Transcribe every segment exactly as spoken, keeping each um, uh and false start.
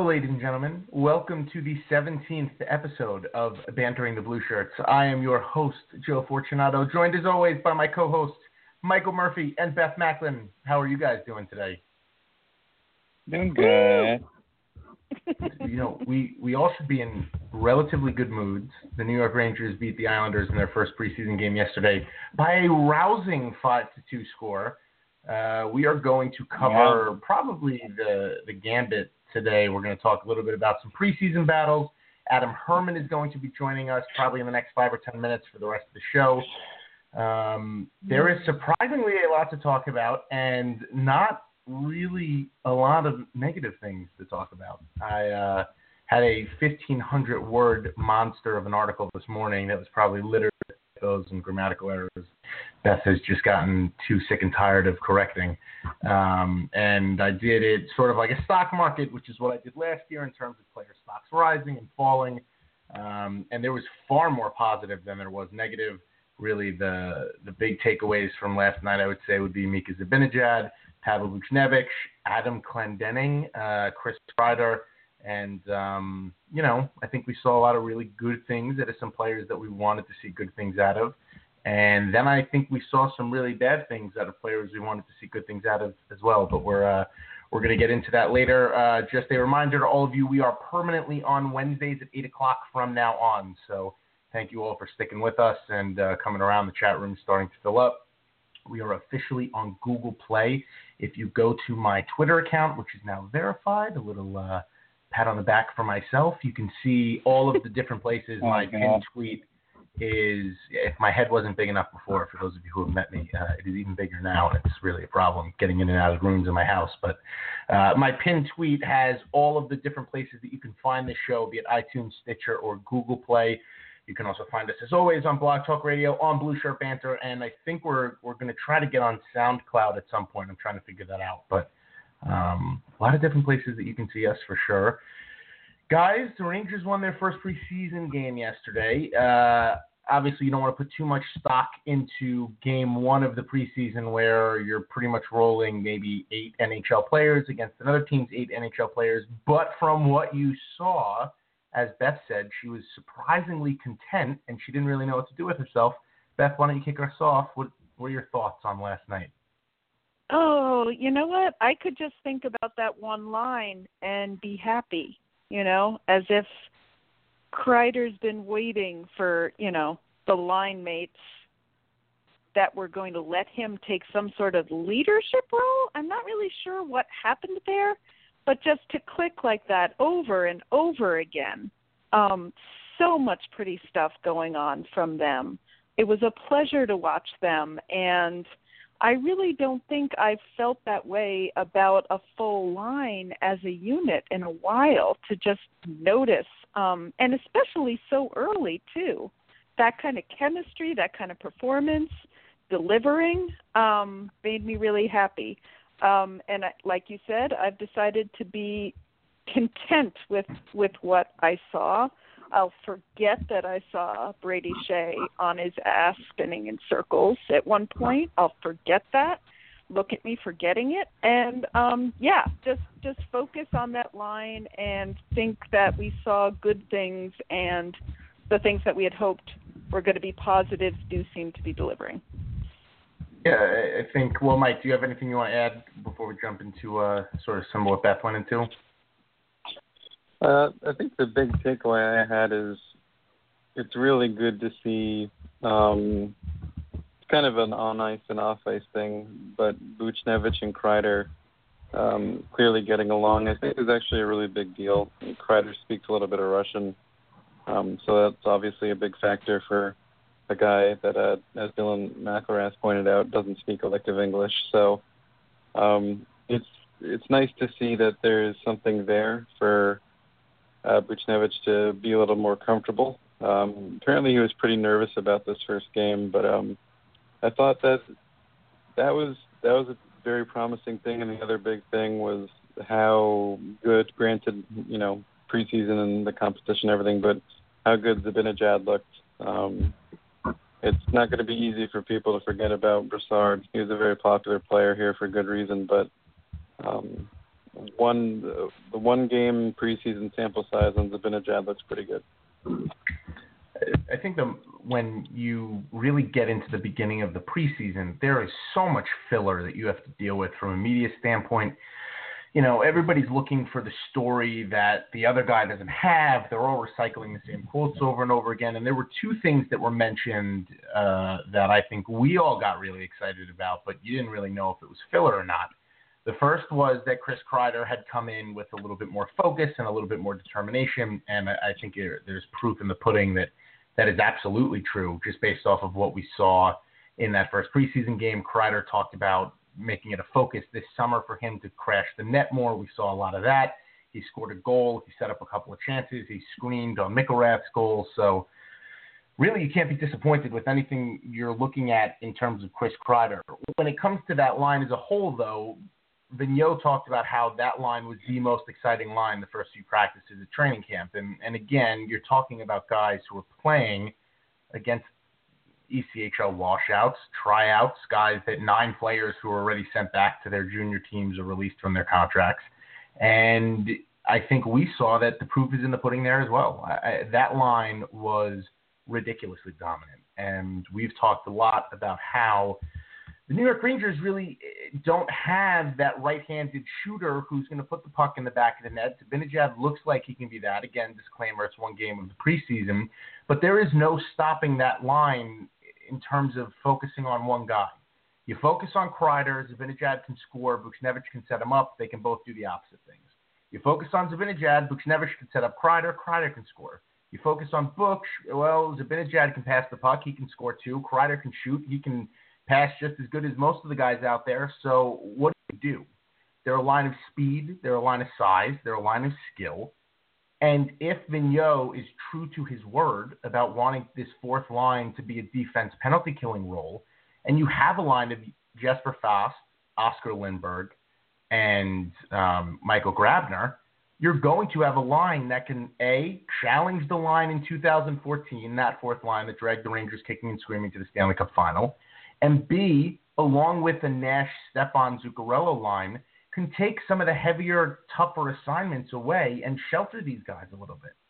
Hello, ladies and gentlemen. Welcome to the seventeenth episode of Bantering the Blue Shirts. I am your host, Joe Fortunato, joined as always by my co-hosts, Michael Murphy and Beth Macklin. How are you guys doing today? Doing good. You know, we, we all should be in relatively good moods. The New York Rangers beat the Islanders in their first preseason game yesterday by a rousing five to two score. Uh, we are going to cover yeah. probably the, the gambit today. We're going to talk a little bit about some preseason battles. Adam Herman is going to be joining us probably in the next five or ten minutes for the rest of the show. Um, there is surprisingly a lot to talk about and not really a lot of negative things to talk about. I uh, had a fifteen hundred word monster of an article this morning that was probably littered with those and grammatical errors. Beth has just gotten too sick and tired of correcting. Um, and I did it sort of like a stock market, which is what I did last year in terms of player stocks rising and falling. Um, and there was far more positive than there was negative. Really, the the big takeaways from last night, I would say, would be Mika Zibanejad, Pavel Buchnevich, Adam Clendening, uh, Chris Kreider, and, um, you know, I think we saw a lot of really good things out of some players that we wanted to see good things out of. And then I think we saw some really bad things out of players we wanted to see good things out of as well. But we're uh, we're going to get into that later. Uh, just a reminder to all of you, we are permanently on Wednesdays at eight o'clock from now on. So thank you all for sticking with us and uh, coming around. The chat room starting to fill up. We are officially on Google Play. If you go to my Twitter account, which is now verified, a little uh, pat on the back for myself, you can see all of the different places oh, my God. pinned tweet is. If my head wasn't big enough before, for those of you who have met me, uh, it is even bigger now, and it's really a problem getting in and out of rooms in my house. But uh, my pinned tweet has all of the different places that you can find the show, be it iTunes, Stitcher, or Google Play. You can also find us, as always, on Blog Talk Radio, on Blue Shirt Banter, and I think we're we're going to try to get on SoundCloud at some point. I'm trying to figure that out, but um, a lot of different places that you can see us for sure. Guys, the Rangers won their first preseason game yesterday. Uh, obviously, you don't want to put too much stock into game one of the preseason where you're pretty much rolling maybe eight N H L players against another team's eight N H L players. But from what you saw, as Beth said, she was surprisingly content, and she didn't really know what to do with herself. Beth, why don't you kick us off? What were your thoughts on last night? Oh, you know what? I could just think about that one line and be happy, you know, as if Kreider's been waiting for, you know, the line mates that were going to let him take some sort of leadership role. I'm not really sure what happened there. But just to click like that over and over again, um, so much pretty stuff going on from them. It was a pleasure to watch them, and I really don't think I've felt that way about a full line as a unit in a while, to just notice, um, and especially so early, too. That kind of chemistry, that kind of performance, delivering, um, made me really happy. Um, and I, like you said, I've decided to be content with, with what I saw. I'll forget that I saw Brady Shea on his ass spinning in circles at one point. I'll forget that. Look at me forgetting it. And, um, yeah, just, just focus on that line and think that we saw good things, and the things that we had hoped were going to be positives do seem to be delivering. Yeah, I think, well, Mike, do you have anything you want to add before we jump into uh, sort of some of what Beth went into? Uh, I think the big takeaway I had is it's really good to see um, kind of an on-ice and off-ice thing, but Buchnevich and Kreider um, clearly getting along, I think is actually a really big deal. And Kreider speaks a little bit of Russian, um, so that's obviously a big factor for a guy that, uh, as Dylan McElrath pointed out, doesn't speak collective English. So um, it's it's nice to see that there's something there for uh, Buchnevich to be a little more comfortable. Um, apparently he was pretty nervous about this first game, but um, I thought that that was that was a very promising thing. And the other big thing was how good, granted, you know, preseason and the competition and everything, but how good Zibanejad looked. Um, It's not going to be easy for people to forget about Brassard. He was a very popular player here for good reason, but um, one the, the one game preseason sample size on Zibanejad looks pretty good. I think the, when you really get into the beginning of the preseason, there is so much filler that you have to deal with from a media standpoint. You know, everybody's looking for the story that the other guy doesn't have. They're all recycling the same quotes over and over again. And there were two things that were mentioned uh, that I think we all got really excited about, but you didn't really know if it was filler or not. The first was that Chris Kreider had come in with a little bit more focus and a little bit more determination, and I, I think it, there's proof in the pudding that that is absolutely true, just based off of what we saw in that first preseason game. Kreider talked about making it a focus this summer for him to crash the net more. We saw a lot of that. He scored a goal. He set up a couple of chances. He screened on Mikkelrath's goal. So really, you can't be disappointed with anything you're looking at in terms of Chris Kreider. When it comes to that line as a whole, though, Vigneault talked about how that line was the most exciting line the first few practices at training camp. And, and again, you're talking about guys who are playing against E C H L washouts, tryouts, guys that nine players who are already sent back to their junior teams or released from their contracts. And I think we saw that the proof is in the pudding there as well. I, that line was ridiculously dominant. And we've talked a lot about how the New York Rangers really don't have that right-handed shooter who's going to put the puck in the back of the net. Zibanejad looks like he can be that. Again, disclaimer, it's one game of the preseason. But there is no stopping that line in terms of focusing on one guy. You focus on Kreider, Zibanejad can score, Buchnevich can set him up. They can both do the opposite things. You focus on Zibanejad, Buchnevich can set up Kreider, Kreider can score. You focus on Buch, well, Zibanejad can pass the puck, he can score too. Kreider can shoot, he can pass just as good as most of the guys out there. So what do you do? They're a line of speed, they're a line of size, they're a line of skill. And if Vigneault is true to his word about wanting this fourth line to be a defense penalty killing role, and you have a line of Jesper Fast, Oscar Lindberg, and um, Michael Grabner, you're going to have a line that can, A, challenge the line in two thousand fourteen, that fourth line that dragged the Rangers kicking and screaming to the Stanley Cup final, and B, along with the Nash-Stepan Zuccarello line, can take some of the heavier, tougher assignments away and shelter these guys a little bit.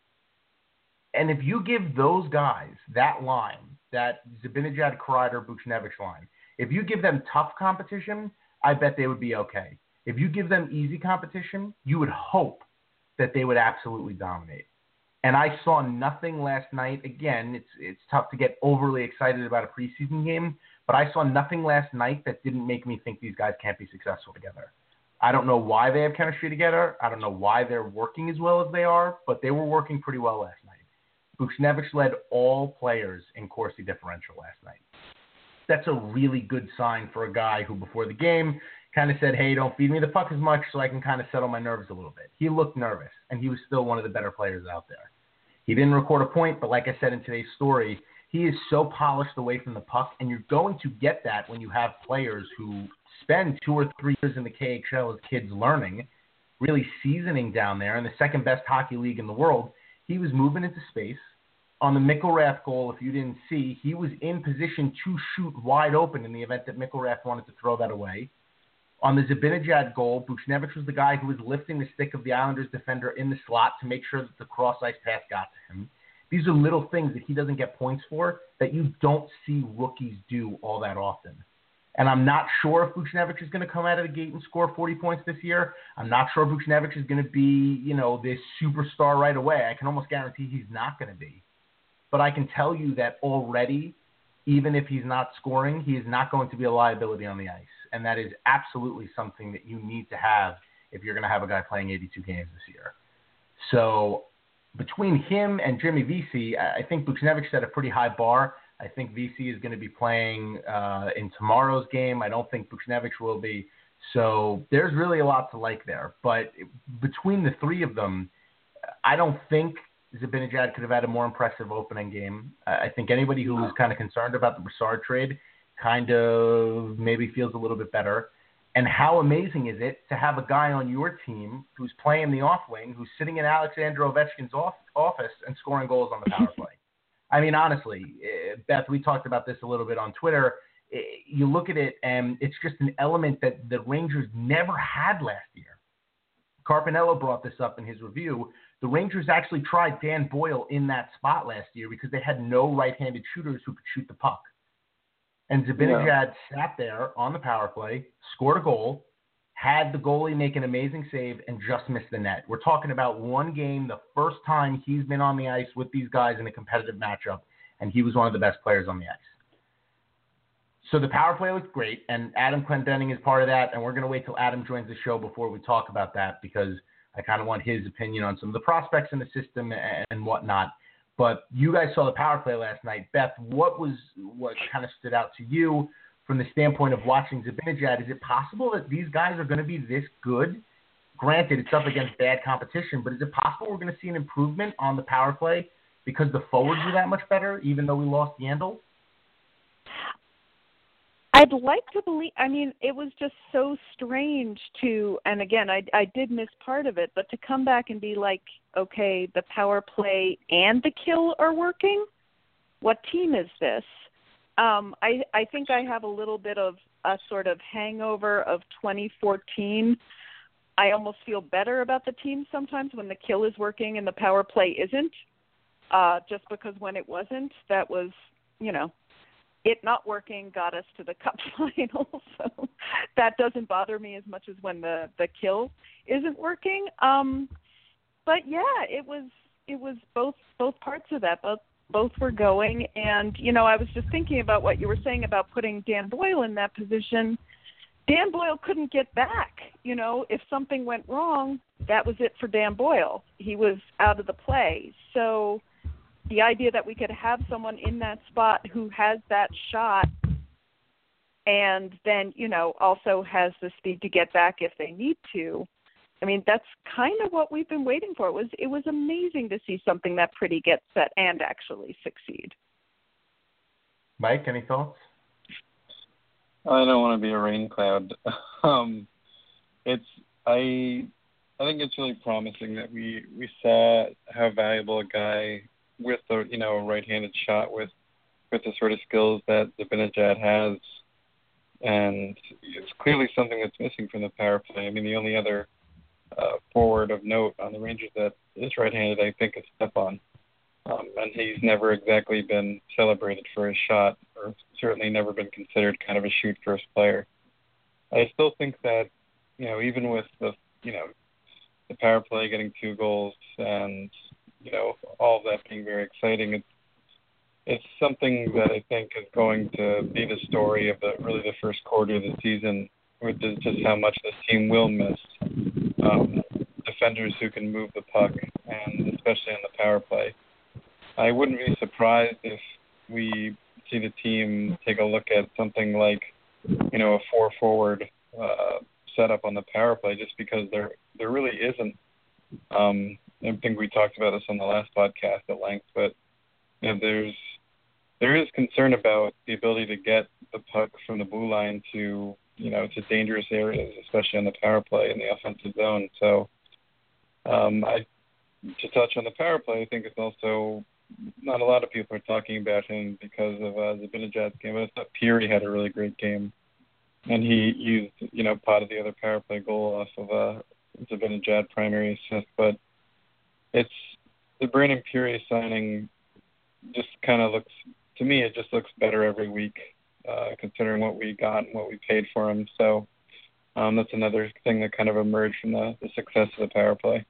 And if you give those guys that line, that Zibanejad, Kreider, Buchnevich line, if you give them tough competition, I bet they would be okay. If you give them easy competition, you would hope that they would absolutely dominate. And I saw nothing last night. Again, it's it's tough to get overly excited about a preseason game, but I saw nothing last night that didn't make me think these guys can't be successful together. I don't know why they have chemistry together. I don't know why they're working as well as they are, but they were working pretty well last night. Buchnevich led all players in Corsi differential last night. That's a really good sign for a guy who before the game kind of said, hey, don't feed me the puck as much so I can kind of settle my nerves a little bit. He looked nervous, and he was still one of the better players out there. He didn't record a point, but like I said in today's story, he is so polished away from the puck, and you're going to get that when you have players who spend two or three years in the K H L as kids learning, really seasoning down there in the second best hockey league in the world. He was moving into space. On the Mikkelrath goal, if you didn't see, he was in position to shoot wide open in the event that Mikkelrath wanted to throw that away. On the Zibanejad goal, Buchnevich was the guy who was lifting the stick of the Islanders defender in the slot to make sure that the cross-ice pass got to him. These are little things that he doesn't get points for that you don't see rookies do all that often. And I'm not sure if Buchnevich is going to come out of the gate and score forty points this year. I'm not sure Buchnevich is going to be, you know, this superstar right away. I can almost guarantee he's not going to be. But I can tell you that already, even if he's not scoring, he is not going to be a liability on the ice. And that is absolutely something that you need to have if you're going to have a guy playing eighty-two games this year. So between him and Jimmy Vesey, I think Buchnevich set a pretty high bar. I think Vesey is going to be playing uh, in tomorrow's game. I don't think Buchnevich will be. So there's really a lot to like there. But between the three of them, I don't think Zibanejad could have had a more impressive opening game. I think anybody who was kind of concerned about the Brassard trade kind of maybe feels a little bit better. And how amazing is it to have a guy on your team who's playing the off wing, who's sitting in Alexander Ovechkin's off, office and scoring goals on the power play? I mean, honestly, Beth, we talked about this a little bit on Twitter. You look at it, and it's just an element that the Rangers never had last year. Carpinello brought this up in his review. The Rangers actually tried Dan Boyle in that spot last year because they had no right-handed shooters who could shoot the puck. And Zibanejad yeah. sat there on the power play, scored a goal, had the goalie make an amazing save, and just missed the net. We're talking about one game, the first time he's been on the ice with these guys in a competitive matchup, and he was one of the best players on the ice. So the power play looked great, and Adam Clendenning is part of that, and we're going to wait till Adam joins the show before we talk about that because I kind of want his opinion on some of the prospects in the system and, and whatnot. But you guys saw the power play last night. Beth, what was what kind of stood out to you from the standpoint of watching Zibanejad? Is it possible that these guys are going to be this good? Granted, it's up against bad competition, but is it possible we're going to see an improvement on the power play because the forwards are that much better, even though we lost Yandel? I'd like to believe, I mean, it was just so strange to, and again, I, I did miss part of it, but to come back and be like, okay, the power play and the kill are working? What team is this? Um, I, I think I have a little bit of a sort of hangover of twenty fourteen. I almost feel better about the team sometimes when the kill is working and the power play isn't, uh, just because when it wasn't, that was, you know, it not working got us to the cup final, so that doesn't bother me as much as when the, the kill isn't working. Um, but yeah, it was it was both both parts of that. Both both were going, and you know, I was just thinking about what you were saying about putting Dan Boyle in that position. Dan Boyle couldn't get back. You know, if something went wrong, that was it for Dan Boyle. He was out of the play. So the idea that we could have someone in that spot who has that shot and then, you know, also has the speed to get back if they need to, I mean, that's kind of what we've been waiting for. It was it was amazing to see something that pretty get set and actually succeed. Mike, any thoughts? I don't want to be a rain cloud. um, it's I I think it's really promising that we, we saw how valuable a guy with the you know right-handed shot with with the sort of skills that Zibanejad has, and it's clearly something that's missing from the power play. I mean, the only other uh, forward of note on the Rangers that is right-handed, I think, is Stepan, um, and he's never exactly been celebrated for his shot, or certainly never been considered kind of a shoot-first player. I still think that you know even with the you know the power play getting two goals and you know, all of that being very exciting. It's, it's something that I think is going to be the story of the really the first quarter of the season, which is just how much this team will miss um, defenders who can move the puck, and especially on the power play. I wouldn't be surprised if we see the team take a look at something like, you know, a four-forward uh, setup on the power play, just because there there really isn't. Um, I think we talked about this on the last podcast at length, but you know, there's there is concern about the ability to get the puck from the blue line to you know to dangerous areas, especially on the power play in the offensive zone. So, um, I to touch on the power play, I think it's also not a lot of people are talking about him because of uh, Zibanejad's game. But I thought Peary had a really great game, and he used you know potted the other power play goal off of a Zibanejad primary assist, but it's the Brandon Peary signing just kind of looks, to me, it just looks better every week, uh, considering what we got and what we paid for him. So um, that's another thing that kind of emerged from the, the success of the power play.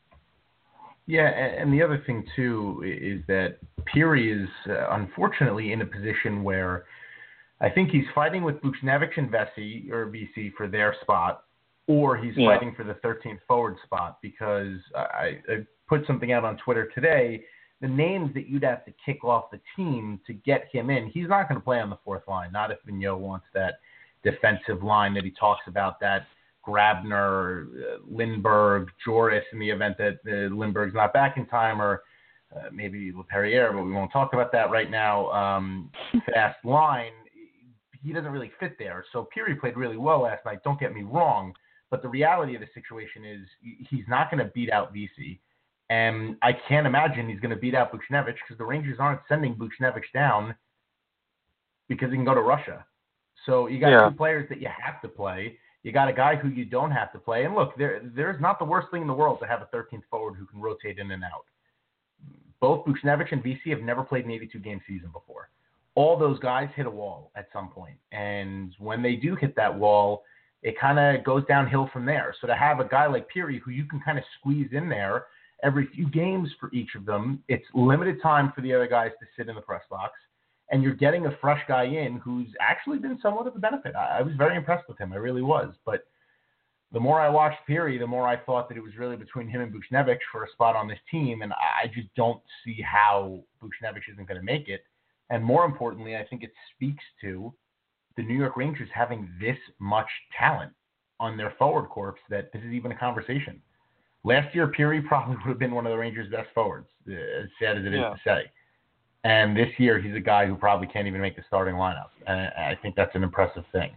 Yeah, and the other thing, too, is that Peary is uh, unfortunately in a position where I think he's fighting with Buchnevich and Vesey, or V C, for their spot, or he's yeah. fighting for the thirteenth forward spot, because I, I put something out on Twitter today, the names that you'd have to kick off the team to get him in. He's not going to play on the fourth line, not if Vigneault wants that defensive line that he talks about, that Grabner, uh, Lindbergh, Joris, in the event that uh, Lindbergh's not back in time, or uh, maybe LePerriere, but we won't talk about that right now. Um, fast line, he doesn't really fit there. So Peary played really well last night, don't get me wrong, but the reality of the situation is he's not going to beat out V C. And I can't imagine he's going to beat out Buchnevich, because the Rangers aren't sending Buchnevich down because he can go to Russia. So you got yeah. two players that you have to play. You got a guy who you don't have to play. And look, there there's not the worst thing in the world to have a thirteenth forward who can rotate in and out. Both Buchnevich and V C have never played an eighty-two game season before. All those guys hit a wall at some point. And when they do hit that wall, it kind of goes downhill from there. So to have a guy like Peary who you can kind of squeeze in there every few games for each of them, it's limited time for the other guys to sit in the press box. And you're getting a fresh guy in who's actually been somewhat of a benefit. I, I was very impressed with him. I really was. But the more I watched Peary, the more I thought that it was really between him and Buchnevich for a spot on this team. And I just don't see how Buchnevich isn't going to make it. And more importantly, I think it speaks to the New York Rangers having this much talent on their forward corps that this is even a conversation. Last year, Peary probably would have been one of the Rangers' best forwards, as sad as it yeah. is to say. And this year, he's a guy who probably can't even make the starting lineup. And I think that's an impressive thing.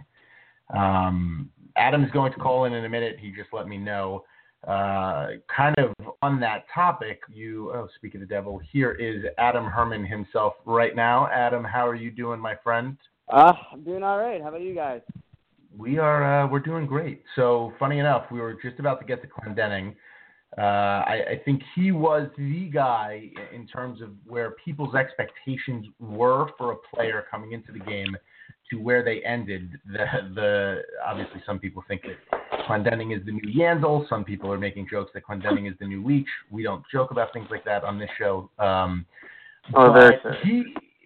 Um, Adam's going to call in in a minute. He just let me know. Uh, kind of on that topic, you, oh, speak of the devil, here is Adam Herman himself right now. Adam, how are you doing, my friend? Uh, I'm doing all right. How about you guys? We are, uh, we're doing great. So, funny enough, we were just about to get to Clendening. Uh, I, I think he was the guy in terms of where people's expectations were for a player coming into the game to where they ended. The, the obviously, some people think that Clendening is the new Yandel. Some people are making jokes that Clendening is the new Leach. We don't joke about things like that on this show. Um, oh, but that's he,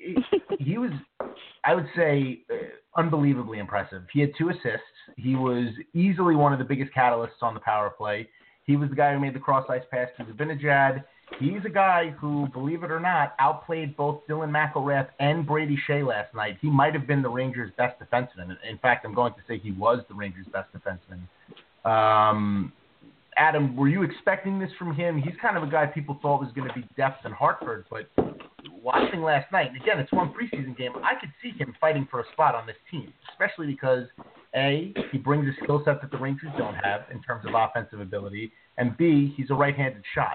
he was, I would say, uh, unbelievably impressive. He had two assists. He was easily one of the biggest catalysts on the power play. He was the guy who made the cross-ice pass to Zibanejad. He's a guy who, believe it or not, outplayed both Dylan McIlrath and Brady Shea last night. He might have been the Rangers' best defenseman. In fact, I'm going to say he was the Rangers' best defenseman. Um, Adam, were you expecting this from him? He's kind of a guy people thought was going to be depth in Hartford, but watching last night, and again, it's one preseason game, I could see him fighting for a spot on this team, especially because, A, he brings a skill set that the Rangers don't have in terms of offensive ability, and B, he's a right-handed shot.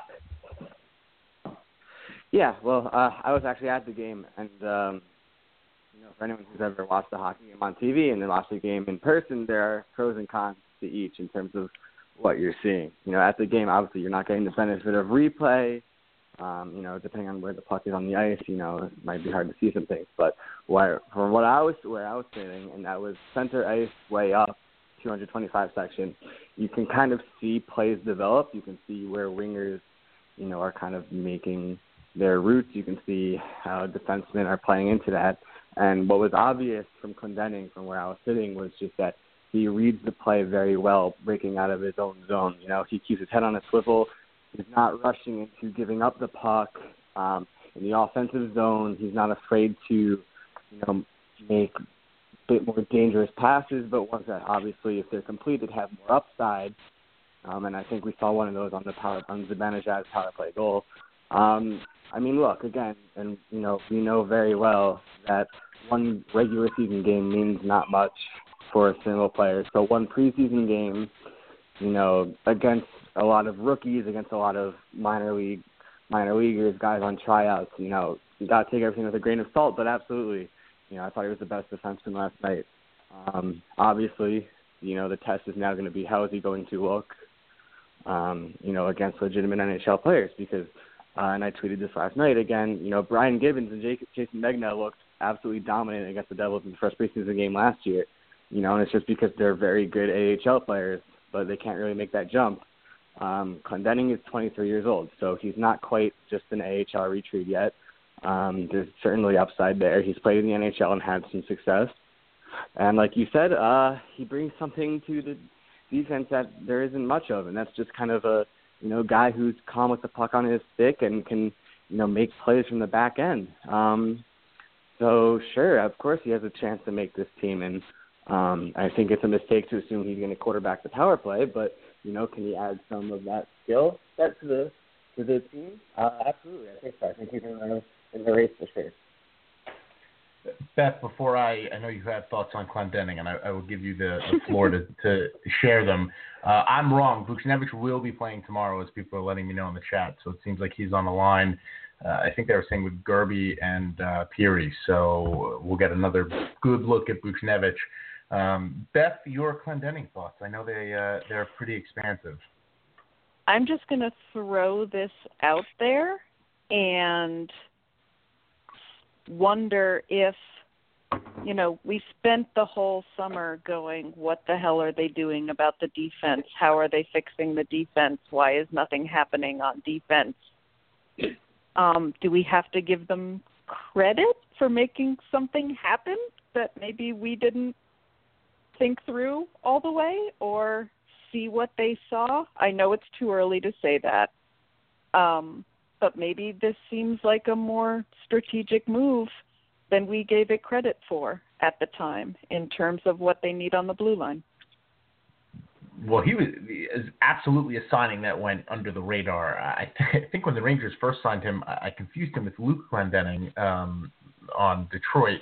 Yeah, well, uh, I was actually at the game, and um, you know, for anyone who's ever watched a hockey game on T V and then watched the game in person, there are pros and cons to each in terms of what you're seeing. You know, at the game, obviously, you're not getting the benefit of replay. Um, you know, depending on where the puck is on the ice, you know, it might be hard to see some things. But where, from what I was, where I was sitting, and that was center ice way up, two twenty-five section, you can kind of see plays develop. You can see where wingers, you know, are kind of making their routes. You can see how defensemen are playing into that. And what was obvious from Clendening, from where I was sitting, was just that he reads the play very well, breaking out of his own zone. You know, he keeps his head on a swivel. He's not rushing into giving up the puck um, in the offensive zone. He's not afraid to, you know, make a bit more dangerous passes, but ones that obviously, if they're completed, have more upside. Um, and I think we saw one of those on the power on Zibanejad's power play goal. Um, I mean, look, again, and, you know, we know very well that one regular season game means not much for a single player. So one preseason game, you know, against a lot of rookies, against a lot of minor league, minor leaguers, guys on tryouts, you know, you got to take everything with a grain of salt, but absolutely, you know, I thought he was the best defenseman last night. Um, obviously, you know, the test is now going to be how is he going to look, um, you know, against legitimate N H L players, because Uh, and I tweeted this last night again. You know, Brian Gibbons and Jake, Jason Megna looked absolutely dominant against the Devils in the first preseason game last year. You know, and it's just because they're very good A H L players, but they can't really make that jump. Um, Clendening is twenty-three years old, so he's not quite just an A H L retread yet. Um, there's certainly upside there. He's played in the N H L and had some success. And like you said, uh, he brings something to the defense that there isn't much of, and that's just kind of a, you know, guy who's calm with the puck on his stick and can, you know, make plays from the back end. Um, so, sure, of course he has a chance to make this team, and um, I think it's a mistake to assume he's going to quarterback the power play, but, you know, can he add some of that skill set to the to the team? Uh, absolutely, I think so. I think he's in the, in the race for sure. Beth, before I, I know you have thoughts on Clendening, and I, I will give you the, the floor to, to share them. Uh, I'm wrong. Buchnevich will be playing tomorrow, as people are letting me know in the chat, so it seems like he's on the line. Uh, I think they were saying with Gerby and uh, Peary, so we'll get another good look at Buchnevich. Um, Beth, your Clendening thoughts? I know they uh, they're pretty expansive. I'm just going to throw this out there and wonder if, you know, we spent the whole summer going, what the hell are they doing about the defense? How are they fixing the defense? Why is nothing happening on defense? Um, do we have to give them credit for making something happen that maybe we didn't think through all the way or see what they saw? I know it's too early to say that. Um, but maybe this seems like a more strategic move than we gave it credit for at the time in terms of what they need on the blue line. Well, he was is absolutely a signing that went under the radar. I, th- I think when the Rangers first signed him, I confused him with Luke Glendening um, on Detroit.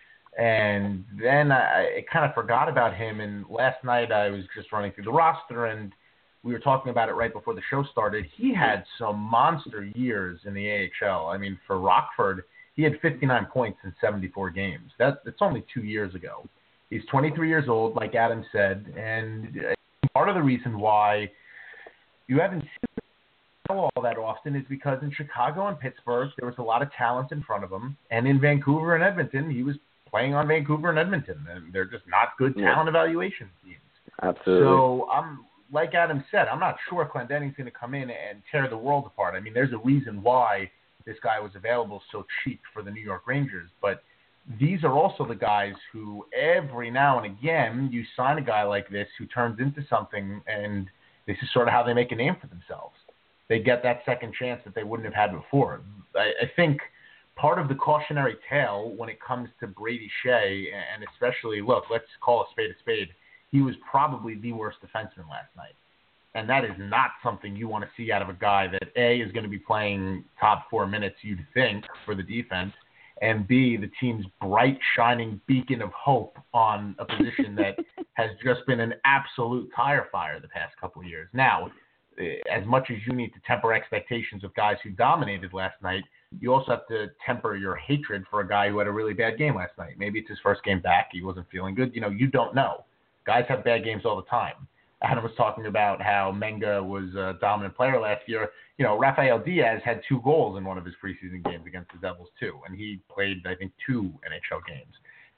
And then I, I kind of forgot about him. And last night I was just running through the roster, and we were talking about it right before the show started. He had some monster years in the A H L. I mean, for Rockford, he had fifty-nine points in seventy-four games. That, that's only two years ago. He's twenty-three years old, like Adam said, and part of the reason why you haven't seen him all that often is because in Chicago and Pittsburgh, there was a lot of talent in front of him, and in Vancouver and Edmonton, he was playing on Vancouver and Edmonton, and they're just not good talent evaluation teams. Absolutely. So, I'm like Adam said, I'm not sure Clendening's going to come in and tear the world apart. I mean, there's a reason why this guy was available so cheap for the New York Rangers, but these are also the guys who every now and again you sign a guy like this who turns into something, and this is sort of how they make a name for themselves. They get that second chance that they wouldn't have had before. I, I think part of the cautionary tale when it comes to Brady Shea, and especially, look, let's call a spade a spade, he was probably the worst defenseman last night. And that is not something you want to see out of a guy that, A, is going to be playing top four minutes, you'd think, for the defense, and B, the team's bright, shining beacon of hope on a position that has just been an absolute tire fire the past couple of years. Now, as much as you need to temper expectations of guys who dominated last night, you also have to temper your hatred for a guy who had a really bad game last night. Maybe it's his first game back. He wasn't feeling good. You know, you don't know. Guys have bad games all the time. Adam was talking about how Menga was a dominant player last year. You know, Rafael Diaz had two goals in one of his preseason games against the Devils too, and he played, I think, two N H L games.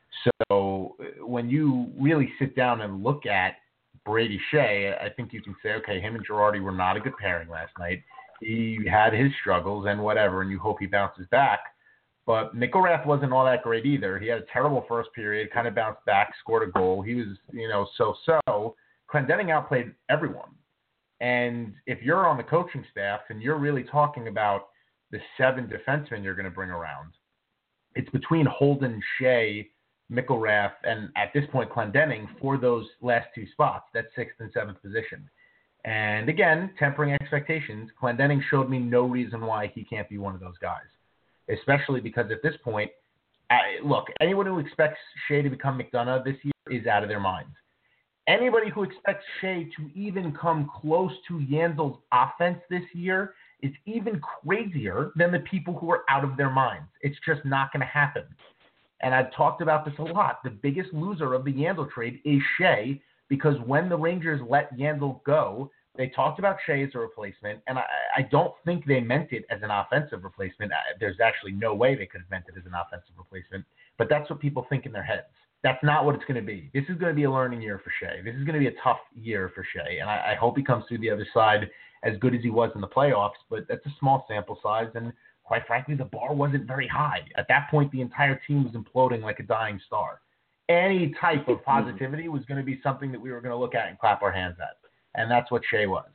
So when you really sit down and look at Brady Shea, I think you can say, okay, him and Girardi were not a good pairing last night. He had his struggles and whatever, and you hope he bounces back. But Mikko Rath wasn't all that great either. He had a terrible first period, kind of bounced back, scored a goal. He was, you know, so-so. Clendening outplayed everyone. And if you're on the coaching staff and you're really talking about the seven defensemen you're going to bring around, it's between Holden, Shea, Mikko Rath, and at this point Clendening for those last two spots, that sixth and seventh position. And again, tempering expectations, Clendening showed me no reason why he can't be one of those guys, especially because at this point, I, look, anyone who expects Shea to become McDonough this year is out of their minds. Anybody who expects Shea to even come close to Yandel's offense this year is even crazier than the people who are out of their minds. It's just not going to happen. And I've talked about this a lot. The biggest loser of the Yandel trade is Shea, because when the Rangers let Yandel go, they talked about Shea as a replacement, and I, I don't think they meant it as an offensive replacement. There's actually no way they could have meant it as an offensive replacement, but that's what people think in their heads. That's not what it's going to be. This is going to be a learning year for Shea. This is going to be a tough year for Shea, and I, I hope he comes through the other side as good as he was in the playoffs, but that's a small sample size, and quite frankly, the bar wasn't very high. At that point, the entire team was imploding like a dying star. Any type of positivity was going to be something that we were going to look at and clap our hands at, and that's what Shea was.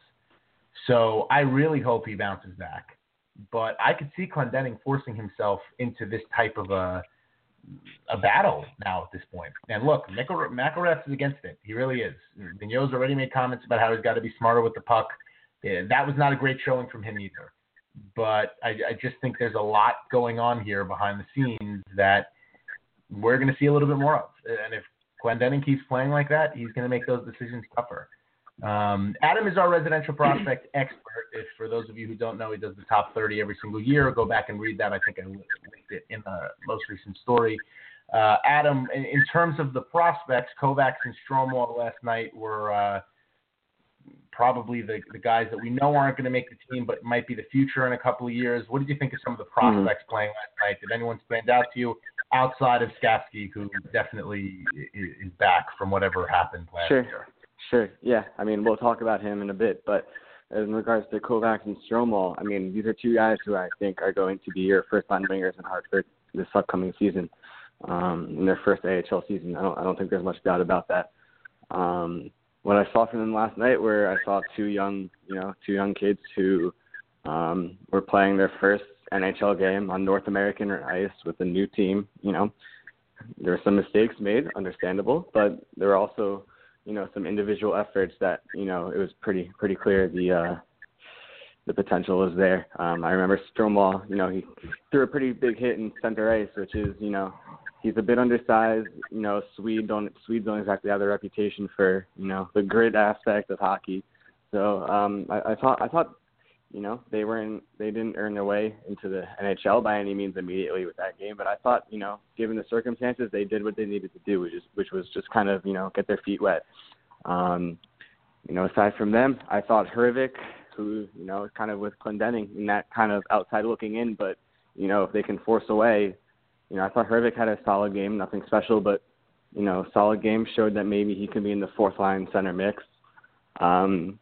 So I really hope he bounces back, but I could see Clendening forcing himself into this type of a a battle now at this point. And look, McElrath is against it. He really is. Vigneault's already made comments about how he's got to be smarter with the puck. Yeah, that was not a great showing from him either. But I, I just think there's a lot going on here behind the scenes that we're going to see a little bit more of. And if Clendening keeps playing like that, he's going to make those decisions tougher. Um, Adam is our residential prospect expert. If for those of you who don't know, he does the top thirty every single year. Go back and read that. I think I linked it in the most recent story. Uh, Adam, in, in terms of the prospects, Kovacs and Stromwall last night were uh, probably the, the guys that we know aren't going to make the team, but might be the future in a couple of years. What did you think of some of the prospects mm-hmm. playing last night? Did anyone stand out to you outside of Skapsky, who definitely is back from whatever happened last sure. year? Sure, yeah. I mean, we'll talk about him in a bit, but in regards to Kovacs and Stromwall, I mean, these are two guys who I think are going to be your first-line wingers in Hartford this upcoming season, um, in their first A H L season. I don't, I don't think there's much doubt about that. Um, what I saw from them last night, where I saw two young, you know, two young kids who um, were playing their first N H L game on North American ice with a new team. You know, there were some mistakes made, understandable, but there were also, you know, some individual efforts that, you know, it was pretty pretty clear the uh, the potential was there. Um, I remember Stromwall, you know, he threw a pretty big hit in center ice, which is, you know, he's a bit undersized. You know, Swede don't Swedes don't exactly have the reputation for, you know, the grit aspect of hockey. So um, I, I thought I thought, you know, they weren't they didn't earn their way into the N H L by any means immediately with that game. But I thought, you know, given the circumstances, they did what they needed to do, which is which was just kind of, you know, get their feet wet. Um, you know, aside from them, I thought Hervik, who, you know, is kind of with Clendening in that kind of outside looking in, but, you know, if they can force away, you know, I thought Hervik had a solid game, nothing special, but, you know, solid game, showed that maybe he could be in the fourth line center mix. Um,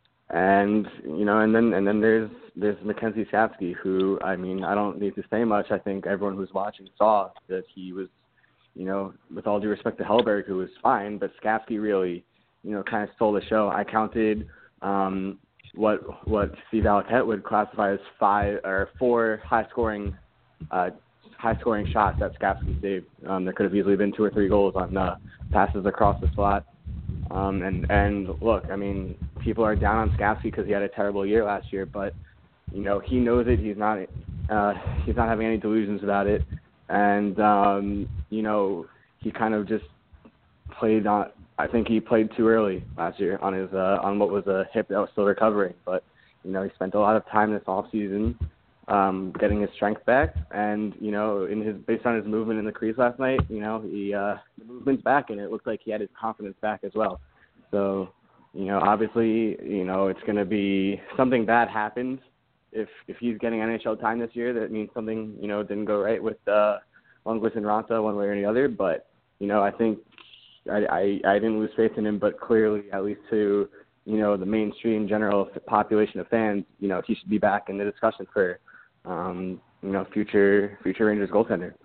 and, you know, and then, and then there's, there's Mackenzie Skapsky, who, I mean, I don't need to say much. I think everyone who's watching saw that he was, you know, with all due respect to Hellberg, who was fine, but Skapsky really, you know, kind of stole the show. I counted um, what what Steve Alquette would classify as five or four high scoring uh, high scoring shots that Skapsky saved. Um, there could have easily been two or three goals on uh, passes across the slot. Um, and and look, I mean, people are down on Skapsky because he had a terrible year last year, but you know, he knows it. He's not uh, he's not having any delusions about it, and um, you know, he kind of just played on. I think he played too early last year on his uh, on what was a hip that was still recovering. But you know, he spent a lot of time this off season um, getting his strength back, and you know, in his based on his movement in the crease last night, you know, he uh, the movement's back, and it looked like he had his confidence back as well. So, you know, obviously, you know, it's going to be something bad happens if if he's getting N H L time this year. That means something, you know, didn't go right with uh, Lundqvist and Raanta one way or the other. But you know, I think. I, I, I didn't lose faith in him, but clearly, at least to, you know, the mainstream general population of fans, you know, he should be back in the discussion for, um, you know, future future Rangers goaltender.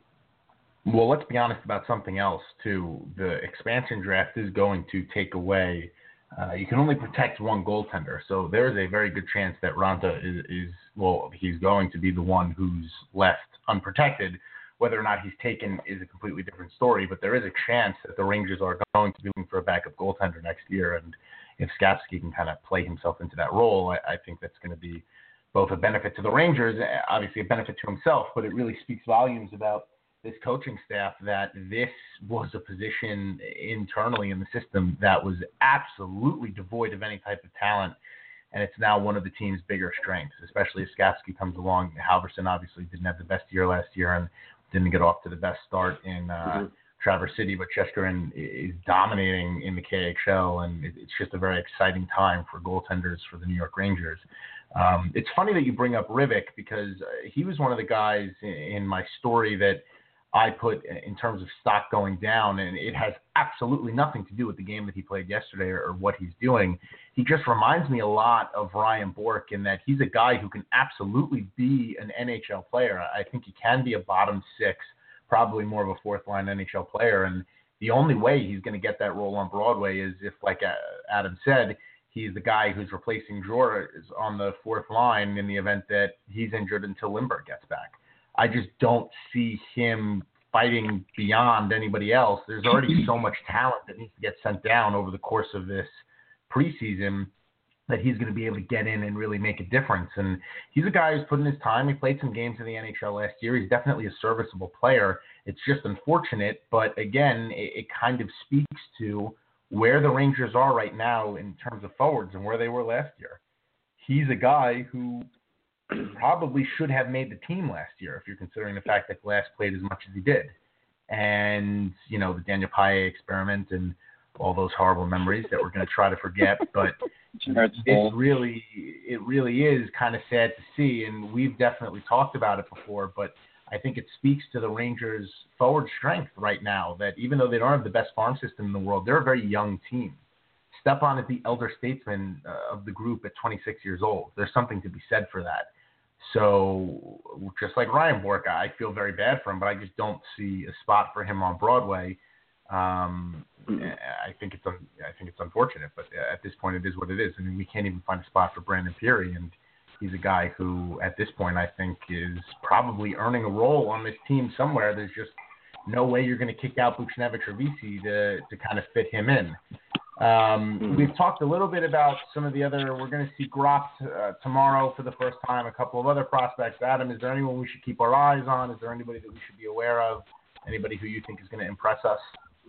Well, let's be honest about something else, too. The expansion draft is going to take away, uh, you can only protect one goaltender. So there is a very good chance that Raanta is, is, well, he's going to be the one who's left unprotected. Whether or not he's taken is a completely different story, but there is a chance that the Rangers are going to be looking for a backup goaltender next year. And if Skapsky can kind of play himself into that role, I, I think that's going to be both a benefit to the Rangers, obviously a benefit to himself, but it really speaks volumes about this coaching staff that this was a position internally in the system that was absolutely devoid of any type of talent. And it's now one of the team's bigger strengths, especially if Skapsky comes along. Halverson obviously didn't have the best year last year, and didn't get off to the best start in uh, mm-hmm. Traverse City, but Cheskarin is dominating in the K H L, and it's just a very exciting time for goaltenders for the New York Rangers. Um, it's funny that you bring up Rivik, because he was one of the guys in my story that I put in terms of stock going down, and it has absolutely nothing to do with the game that he played yesterday or, or what he's doing. He just reminds me a lot of Ryan Bourque in that he's a guy who can absolutely be an N H L player. I think he can be a bottom six, probably more of a fourth-line N H L player, and the only way he's going to get that role on Broadway is if, like Adam said, he's the guy who's replacing George on the fourth line in the event that he's injured until Lindbergh gets back. I just don't see him fighting beyond anybody else. There's already so much talent that needs to get sent down over the course of this preseason that he's going to be able to get in and really make a difference. And he's a guy who's put in his time. He played some games in the N H L last year. He's definitely a serviceable player. It's just unfortunate, but again, it, it kind of speaks to where the Rangers are right now in terms of forwards and where they were last year. He's a guy who probably should have made the team last year if you're considering the fact that Glass played as much as he did. and, you know, the Daniel Paille experiment and all those horrible memories that we're going to try to forget. But it's really, it really is kind of sad to see, and we've definitely talked about it before, but I think it speaks to the Rangers' forward strength right now, that even though they don't have the best farm system in the world, they're a very young team. Stepan is the elder statesman uh, of the group at twenty-six years old. There's something to be said for that. So just like Ryan Bourque, I feel very bad for him, but I just don't see a spot for him on Broadway. Um, I think it's un- I think it's unfortunate, but at this point, it is what it is. I mean, we can't even find a spot for Brandon Peary, and he's a guy who, at this point, I think is probably earning a role on this team somewhere. There's just no way you're going to kick out Buchnevich or Vesey to to kind of fit him in. Um, we've talked a little bit about some of the other. We're going to see Gropp uh, tomorrow for the first time. A couple of other prospects. Adam, is there anyone we should keep our eyes on? Is there anybody that we should be aware of? Anybody who you think is going to impress us?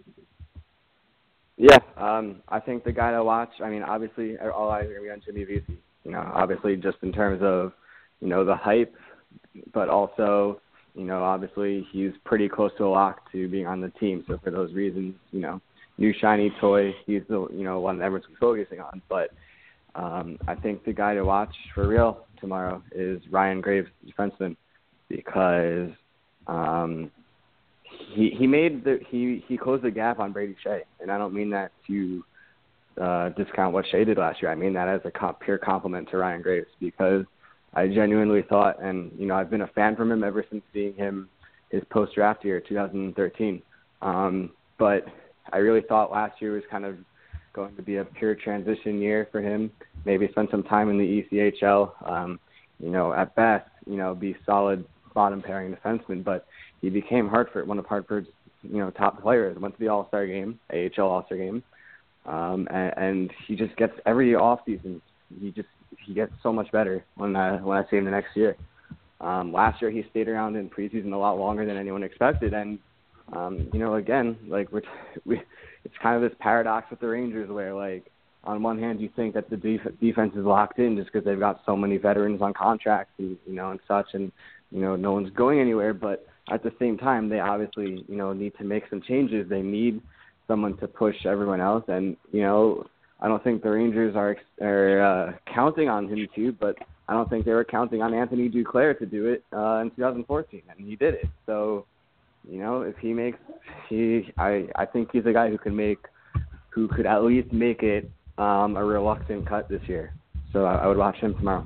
Yeah, um, I think the guy to watch. I mean, obviously, all eyes are going to be on Jimmy Vesey. You know, obviously, just in terms of, you know, the hype, but also, you know, obviously he's pretty close to a lock to being on the team. So for those reasons, you know, new shiny toy, he's the, you know, one that everyone's focusing on. But um, I think the guy to watch for real tomorrow is Ryan Graves, defenseman, because um, he he made the he he closed the gap on Brady Shea, and I don't mean that to uh, discount what Shea did last year. I mean that as a comp, pure compliment to Ryan Graves, because I genuinely thought, and you know, I've been a fan from him ever since seeing him his post draft year, two thousand thirteen. Um, but I really thought last year was kind of going to be a pure transition year for him. Maybe spend some time in the E C H L. Um, you know, at best, you know, be solid bottom pairing defenseman. But he became Hartford, one of Hartford's, you know, top players. Went to the All Star game, A H L All Star game, um, and, and he just gets every off season. He just he gets so much better when I when I see him the next year. Um, last year he stayed around in preseason a lot longer than anyone expected, and um, you know, again, like we're, we, it's kind of this paradox with the Rangers where, like, on one hand you think that the def- defense is locked in just because they've got so many veterans on contracts and you know and such, and you know no one's going anywhere, but at the same time they obviously you know need to make some changes. They need someone to push everyone else, and you know. I don't think the Rangers are, are uh, counting on him to, but I don't think they were counting on Anthony Duclair to do it uh, in two thousand fourteen, and he did it. So, you know, if he makes, he, I, I think he's a guy who can make, who could at least make it um, a reluctant cut this year. So I, I would watch him tomorrow.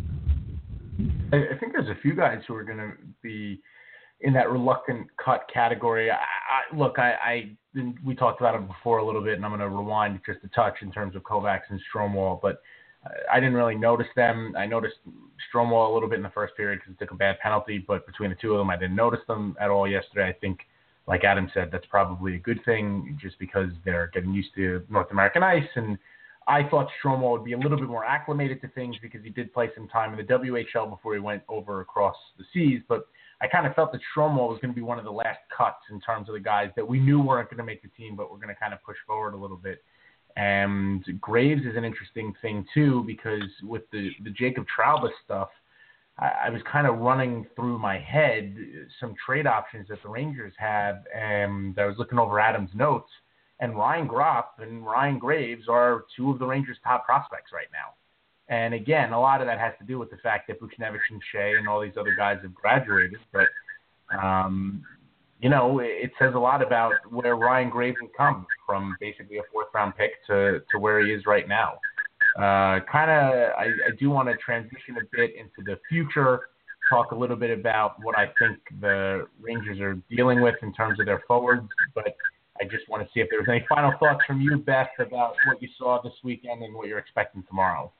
I, I think there's a few guys who are going to be in that reluctant cut category. I, I, look, I, I we talked about it before a little bit, and I'm going to rewind just a touch in terms of Kovacs and Stromwall, but I didn't really notice them. I noticed Stromwall a little bit in the first period because he took a bad penalty, but between the two of them, I didn't notice them at all yesterday. I think, like Adam said, that's probably a good thing just because they're getting used to North American ice, and I thought Stromwall would be a little bit more acclimated to things because he did play some time in the W H L before he went over across the seas, but I kind of felt that Stromwall was going to be one of the last cuts in terms of the guys that we knew weren't going to make the team, but we're going to kind of push forward a little bit. And Graves is an interesting thing, too, because with the, the Jacob Trouba stuff, I, I was kind of running through my head some trade options that the Rangers have, and I was looking over Adam's notes, and Ryan Gropp and Ryan Graves are two of the Rangers' top prospects right now. And again, a lot of that has to do with the fact that Buchnevich and Shea and all these other guys have graduated. But, um, you know, it says a lot about where Ryan Graves has come from basically a fourth-round pick to, to where he is right now. Uh, kind of, I, I do want to transition a bit into the future, talk a little bit about what I think the Rangers are dealing with in terms of their forwards. But I just want to see if there's any final thoughts from you, Beth, about what you saw this weekend and what you're expecting tomorrow.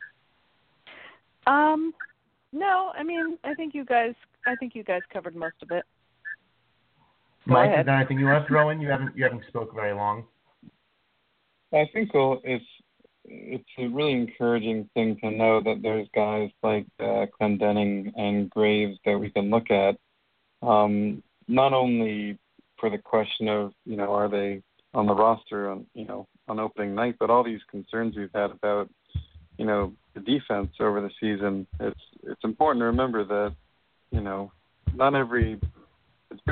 Um, no, I mean, I think you guys, I think you guys covered most of it. Go Mike, ahead. is there anything you want to throw in? You haven't, you haven't spoke very long. I think well, it's it's a really encouraging thing to know that there's guys like uh, Clendenning and Graves that we can look at, um, not only for the question of you know are they on the roster on you know on opening night, but all these concerns we've had about you know the defense over the season. It's it's important to remember that you know not every it's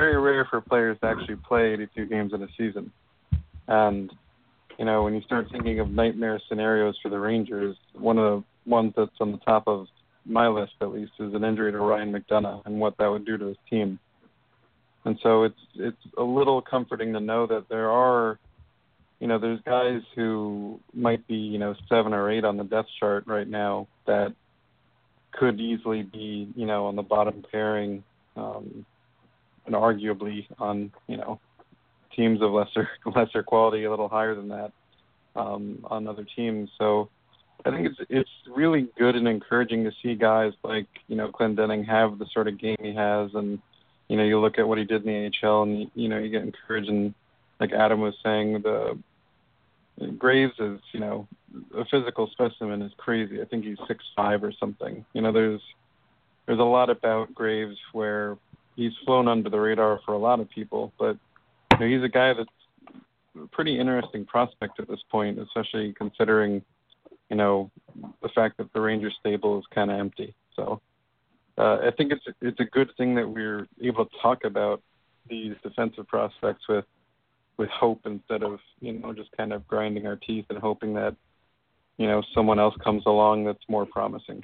very rare for players to actually play eighty-two games in a season. And, you know, when you start thinking of nightmare scenarios for the Rangers, one of the ones that's on the top of my list, at least, is an injury to Ryan McDonagh and what that would do to his team. And so it's it's a little comforting to know that there are, you know, there's guys who might be, you know, seven or eight on the depth chart right now that could easily be, you know, on the bottom pairing, um, and arguably on, you know, teams of lesser lesser quality, a little higher than that, um, on other teams. So I think it's it's really good and encouraging to see guys like, you know, Clendening have the sort of game he has, and you know, you look at what he did in the A H L, and you know, you get encouraged. And like Adam was saying, the Graves is, you know, a physical specimen is crazy. I think he's six five or something. You know, there's there's a lot about Graves where he's flown under the radar for a lot of people, but you know, he's a guy that's a pretty interesting prospect at this point, especially considering, you know, the fact that the Rangers stable is kind of empty. So uh, I think it's it's a good thing that we're able to talk about these defensive prospects with with hope instead of, you know, just kind of grinding our teeth and hoping that, you know, someone else comes along that's more promising.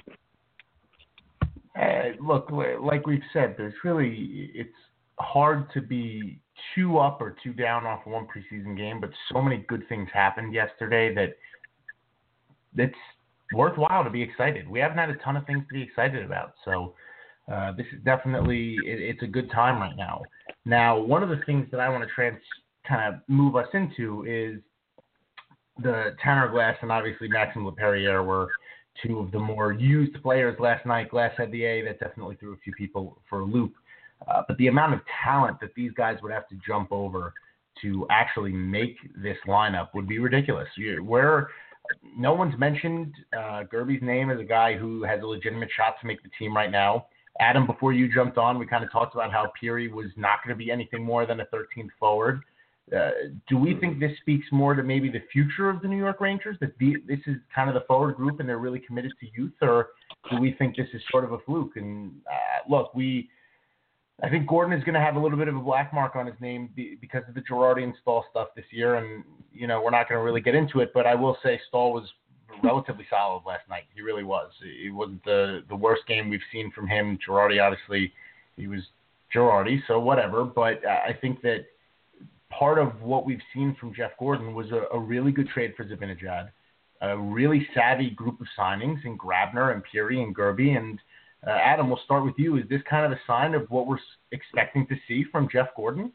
Uh, look, like we've said, there's really, it's hard to be too up or too down off one preseason game, but so many good things happened yesterday that it's worthwhile to be excited. We haven't had a ton of things to be excited about, so uh, this is definitely, it, it's a good time right now. Now, one of the things that I want to trans kind of move us into is the Tanner Glass and obviously Maxime Leperrier were two of the more used players last night. Glass had the A, that definitely threw a few people for a loop. Uh, but the amount of talent that these guys would have to jump over to actually make this lineup would be ridiculous. Where no one's mentioned uh, Gerby's name as a guy who has a legitimate shot to make the team right now. Adam, before you jumped on, we kind of talked about how Peary was not going to be anything more than a thirteenth forward. Uh, do we think this speaks more to maybe the future of the New York Rangers, that the, this is kind of the forward group and they're really committed to youth, or do we think this is sort of a fluke? And uh, look, we, I think Gordon is going to have a little bit of a black mark on his name because of the Girardi and Stahl stuff this year, and you know we're not going to really get into it, but I will say Stahl was relatively solid last night. He really was. It wasn't the the worst game we've seen from him. Girardi, obviously, he was Girardi, so whatever. But I think that part of what we've seen from Jeff Gordon was a, a really good trade for Zibanejad, a really savvy group of signings in Grabner and Peary and Gerby. And uh, Adam, we'll start with you. Is this kind of a sign of what we're expecting to see from Jeff Gordon?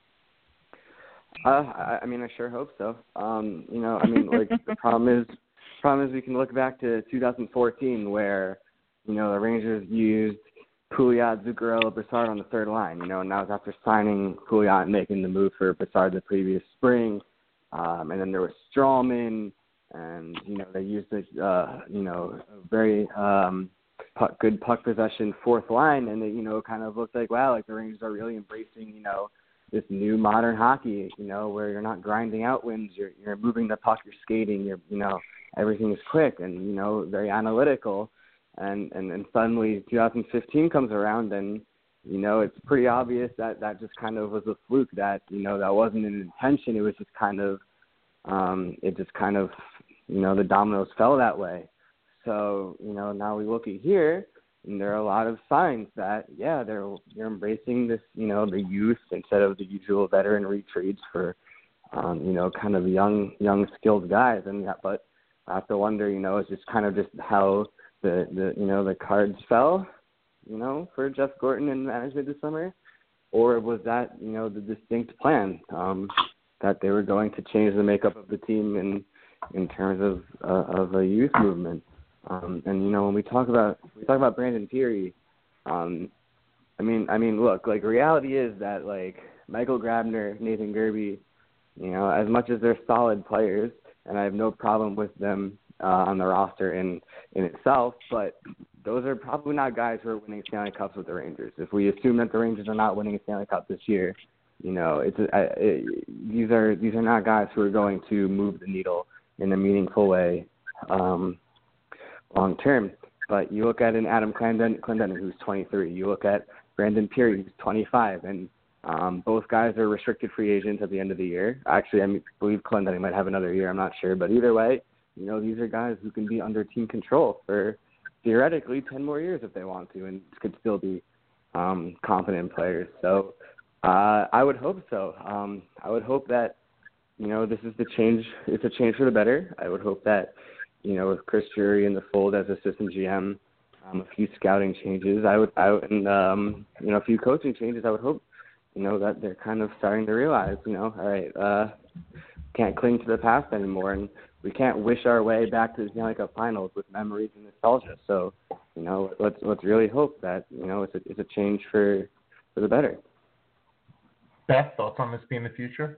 Uh, I, I mean, I sure hope so. Um, you know, I mean, like the problem is, problem is we can look back to two thousand fourteen where, you know, the Rangers used Pouliot, Zuccarello, Brassard on the third line, you know, and that was after signing Pouliot and making the move for Brassard the previous spring. Um, and then there was Strawman, and, you know, they used this, uh, you know, a very um, puck, good puck possession fourth line, and it, you know, kind of looked like, wow, like the Rangers are really embracing, you know, this new modern hockey, you know, where you're not grinding out wins, you're, you're moving the puck, you're skating, you're, you know, everything is quick and, you know, very analytical. And, and and suddenly two thousand fifteen comes around, and you know it's pretty obvious that that just kind of was a fluke. That you know that wasn't an intention. It was just kind of, um, it just kind of, you know, the dominoes fell that way. So you know now we look at here, and there are a lot of signs that yeah they're they're embracing this, you know, the youth instead of the usual veteran retreats for, um, you know, kind of young young skilled guys. And yeah, but I have to wonder, you know, it's just kind of just how The, the you know the cards fell, you know, for Jeff Gordon and management this summer, or was that, you know, the distinct plan um, that they were going to change the makeup of the team in in terms of uh, of a youth movement? Um, and you know when we talk about we talk about Brandon Peary, um, I mean I mean look, like reality is that like Michael Grabner, Nathan Gerby, you know, as much as they're solid players, and I have no problem with them Uh, on the roster in, in itself, but those are probably not guys who are winning Stanley Cups with the Rangers. If we assume that the Rangers are not winning a Stanley Cup this year, you know, it's a, it, these are these are not guys who are going to move the needle in a meaningful way um, long term. But you look at an Adam Clendening, Clendening who's twenty-three. You look at Brandon Peary, who's twenty-five, and Um, both guys are restricted free agents at the end of the year. Actually, I mean, believe Clendening might have another year. I'm not sure. But either way, you know, these are guys who can be under team control for theoretically ten more years if they want to and could still be um, competent players. So uh, I would hope so. Um, I would hope that, you know, this is the change. It's a change for the better. I would hope that, you know, with Chris Drury in the fold as assistant G M, um, a few scouting changes, I would, I would, and um, you know, a few coaching changes, I would hope, you know, that they're kind of starting to realize, you know, all right, uh, can't cling to the past anymore, and we can't wish our way back to the Stanley Cup Finals with memories and nostalgia. So, you know, let's let's really hope that, you know, it's a it's a change for for the better. Beth, thoughts on this being the future?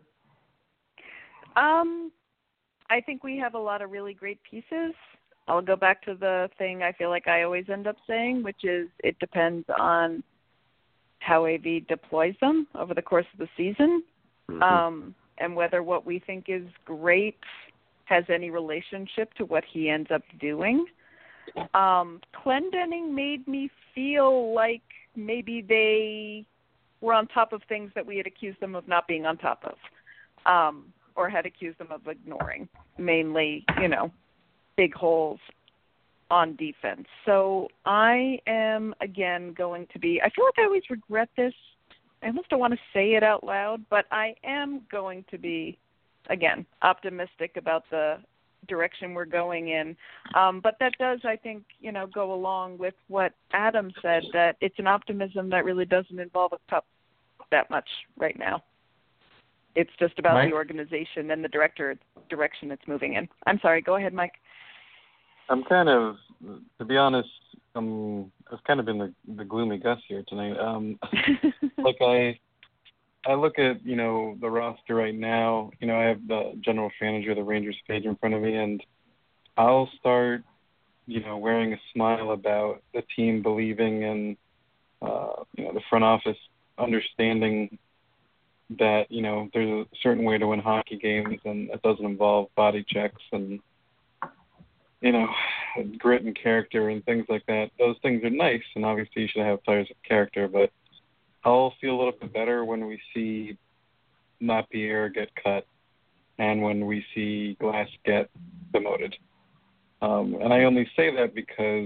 Um, I think we have a lot of really great pieces. I'll go back to the thing I feel like I always end up saying, which is it depends on how A V deploys them over the course of the season, Mm-hmm. um, and whether what we think is great has any relationship to what he ends up doing. Um, Clendening made me feel like maybe they were on top of things that we had accused them of not being on top of, um, or had accused them of ignoring, mainly, you know, big holes on defense. So I am, again, going to be, I feel like I always regret this. I almost don't want to say it out loud, but I am going to be, again, optimistic about the direction we're going in. Um, but that does, I think, you know, go along with what Adam said, that it's an optimism that really doesn't involve a cup that much right now. It's just about Mike? the organization and the director direction it's moving in. I'm sorry. Go ahead, Mike. I'm kind of, to be honest, um, I've kind of been the, the gloomy Gus here tonight. Um, like I, I look at, you know, the roster right now. You know, I have the general manager of the Rangers page in front of me, and I'll start, you know, wearing a smile about the team believing in, uh, you know, the front office understanding that, you know, there's a certain way to win hockey games, and it doesn't involve body checks and, you know, grit and character and things like that. Those things are nice, and obviously you should have players of character, but I'll feel a little bit better when we see Lapierre get cut and when we see Glass get demoted. Um, and I only say that because,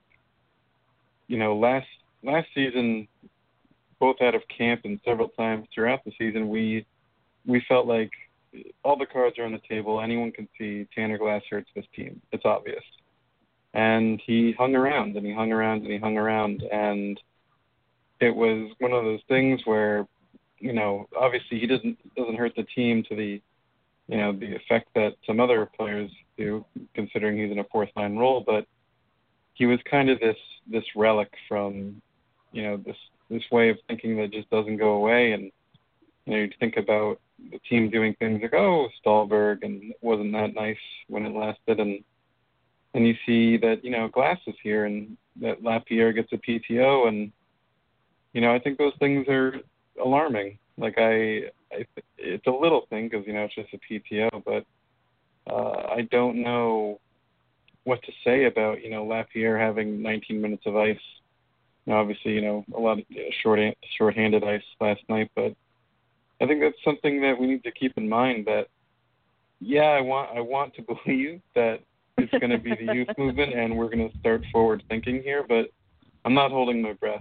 you know, last last season, both out of camp and several times throughout the season, we we felt like all the cards are on the table. Anyone can see Tanner Glass hurts this team. It's obvious. And he hung around and he hung around and he hung around. And it was one of those things where, you know, obviously he doesn't doesn't hurt the team to the, you know, the effect that some other players do, considering he's in a fourth line role. But he was kind of this this relic from, you know, this this way of thinking that just doesn't go away. And, you know, you think about the team doing things like, oh, Stahlberg, and it wasn't that nice when it lasted. And and you see that, you know, Glass is here and that Lapierre gets a P T O. And, you know, I think those things are alarming. Like, I, I it's a little thing because, you know, it's just a P T O. But uh, I don't know what to say about, you know, Lapierre having nineteen minutes of ice. Now, obviously, you know, a lot of you know, short, short-handed ice last night, but I think that's something that we need to keep in mind. That, yeah, I want I want to believe that it's going to be the youth movement and we're going to start forward thinking here, but I'm not holding my breath.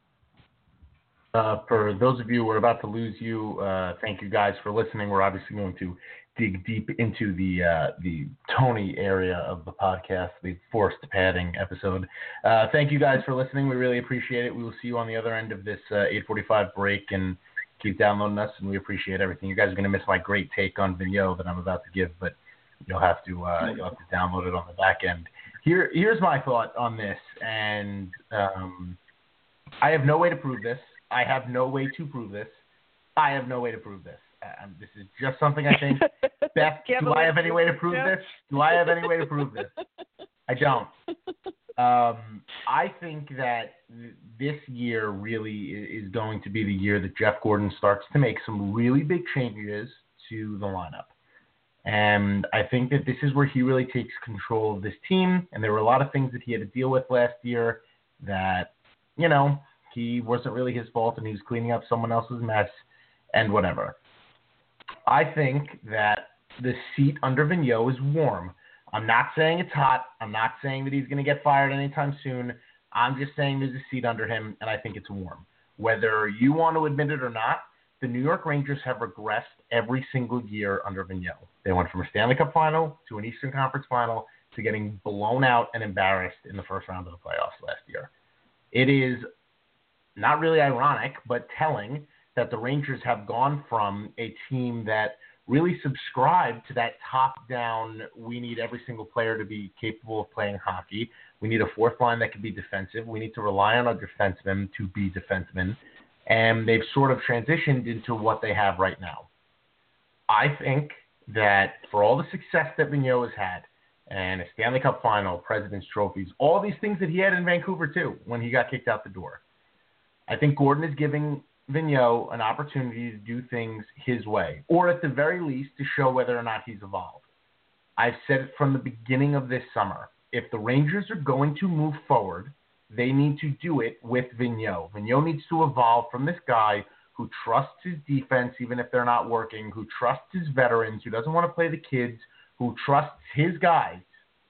Uh, for those of you who are about to lose you, uh, thank you guys for listening. We're obviously going to dig deep into the uh, the Tony area of the podcast, the forced padding episode. Uh, thank you guys for listening. We really appreciate it. We will see you on the other end of this uh, eight forty-five break, and keep downloading us, and we appreciate everything. You guys are going to miss my great take on Vigneault that I'm about to give, but you'll have to uh, you'll have to download it on the back end. Here, here's my thought on this, and um, I have no way to prove this. I have no way to prove this. I have no way to prove this. Um, this is just something I think. Beth, do I have any way to prove this? Do I have any way to prove this? I don't. Um, I think that this year really is going to be the year that Jeff Gordon starts to make some really big changes to the lineup. And I think that this is where he really takes control of this team. And there were a lot of things that he had to deal with last year that, you know, he wasn't really his fault and he was cleaning up someone else's mess and whatever. I think that the seat under Vigneault is warm. I'm not saying it's hot. I'm not saying that he's going to get fired anytime soon. I'm just saying there's a seat under him, and I think it's warm. Whether you want to admit it or not, the New York Rangers have regressed every single year under Vigneault. They went from a Stanley Cup final to an Eastern Conference final to getting blown out and embarrassed in the first round of the playoffs last year. It is not really ironic, but telling that the Rangers have gone from a team that really subscribed to that top-down, we need every single player to be capable of playing hockey. We need a fourth line that can be defensive. We need to rely on our defensemen to be defensemen. And they've sort of transitioned into what they have right now. I think that for all the success that Vigneault has had, and a Stanley Cup final, President's Trophies, all these things that he had in Vancouver too when he got kicked out the door, I think Gordon is giving Vigneault an opportunity to do things his way, or at the very least to show whether or not he's evolved. I've said it from the beginning of this summer. If the Rangers are going to move forward, they need to do it with Vigneault. Vigneault needs to evolve from this guy who trusts his defense even if they're not working, who trusts his veterans, who doesn't want to play the kids, who trusts his guys.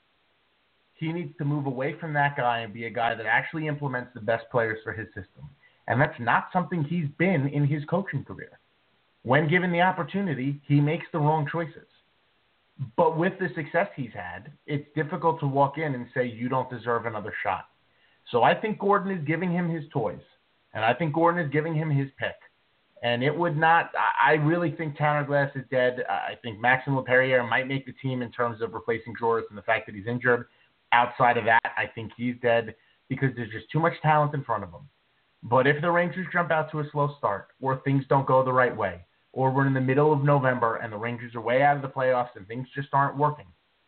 He needs to move away from that guy and be a guy that actually implements the best players for his system. And that's not something he's been in his coaching career. When given the opportunity, he makes the wrong choices. But with the success he's had, it's difficult to walk in and say, you don't deserve another shot. So I think Gordon is giving him his toys. And I think Gordon is giving him his pick. And it would not – I really think Tanner Glass is dead. I think Maxime Leperrier might make the team in terms of replacing Joris and the fact that he's injured. Outside of that, I think he's dead because there's just too much talent in front of him. But if the Rangers jump out to a slow start or things don't go the right way or we're in the middle of November and the Rangers are way out of the playoffs and things just aren't working,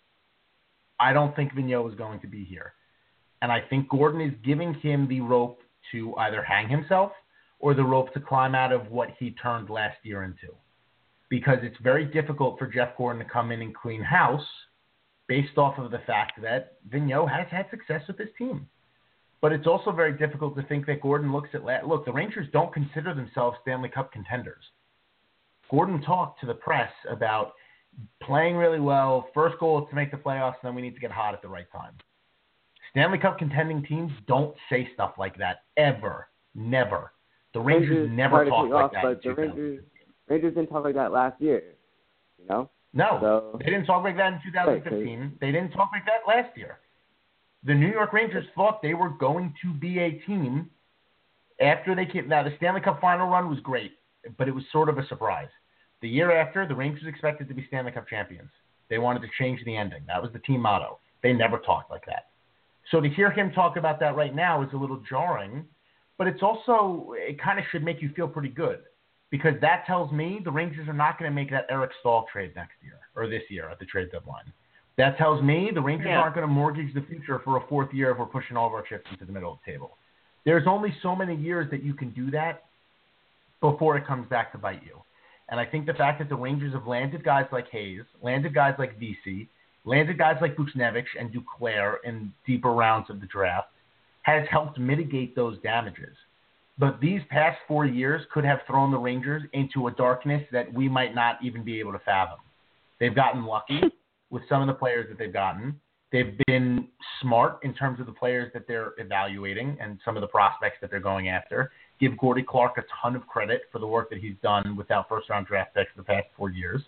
I don't think Vigneault is going to be here. And I think Gordon is giving him the rope to either hang himself or the rope to climb out of what he turned last year into. Because it's very difficult for Jeff Gordon to come in and clean house based off of the fact that Vigneault has had success with his team. But it's also very difficult to think that Gordon looks at – look, the Rangers don't consider themselves Stanley Cup contenders. Gordon talked to the press about playing really well. First goal is to make the playoffs, and then we need to get hot at the right time. Stanley Cup contending teams don't say stuff like that ever. Never. The Rangers, Rangers never talk like off, that. But the Rangers, Rangers didn't talk like that last year, you know? No, so, they didn't talk like that in two thousand fifteen. Right, they didn't talk like that last year. The New York Rangers thought they were going to be a team after they came. Now, the Stanley Cup final run was great, but it was sort of a surprise. The year after, the Rangers expected to be Stanley Cup champions. They wanted to change the ending. That was the team motto. They never talked like that. So to hear him talk about that right now is a little jarring, but it's also, it kind of should make you feel pretty good because that tells me the Rangers are not going to make that Eric Staal trade next year or this year at the trade deadline. That tells me the Rangers yeah. aren't going to mortgage the future for a fourth year if we're pushing all of our chips into the middle of the table. There's only so many years that you can do that before it comes back to bite you. And I think the fact that the Rangers have landed guys like Hayes, landed guys like Vesey, landed guys like Buchnevich and Duclair in deeper rounds of the draft has helped mitigate those damages. But these past four years could have thrown the Rangers into a darkness that we might not even be able to fathom. They've gotten lucky with some of the players that they've gotten. They've been smart in terms of the players that they're evaluating and some of the prospects that they're going after. Give Gordy Clark a ton of credit for the work that he's done without first-round draft picks the past four years.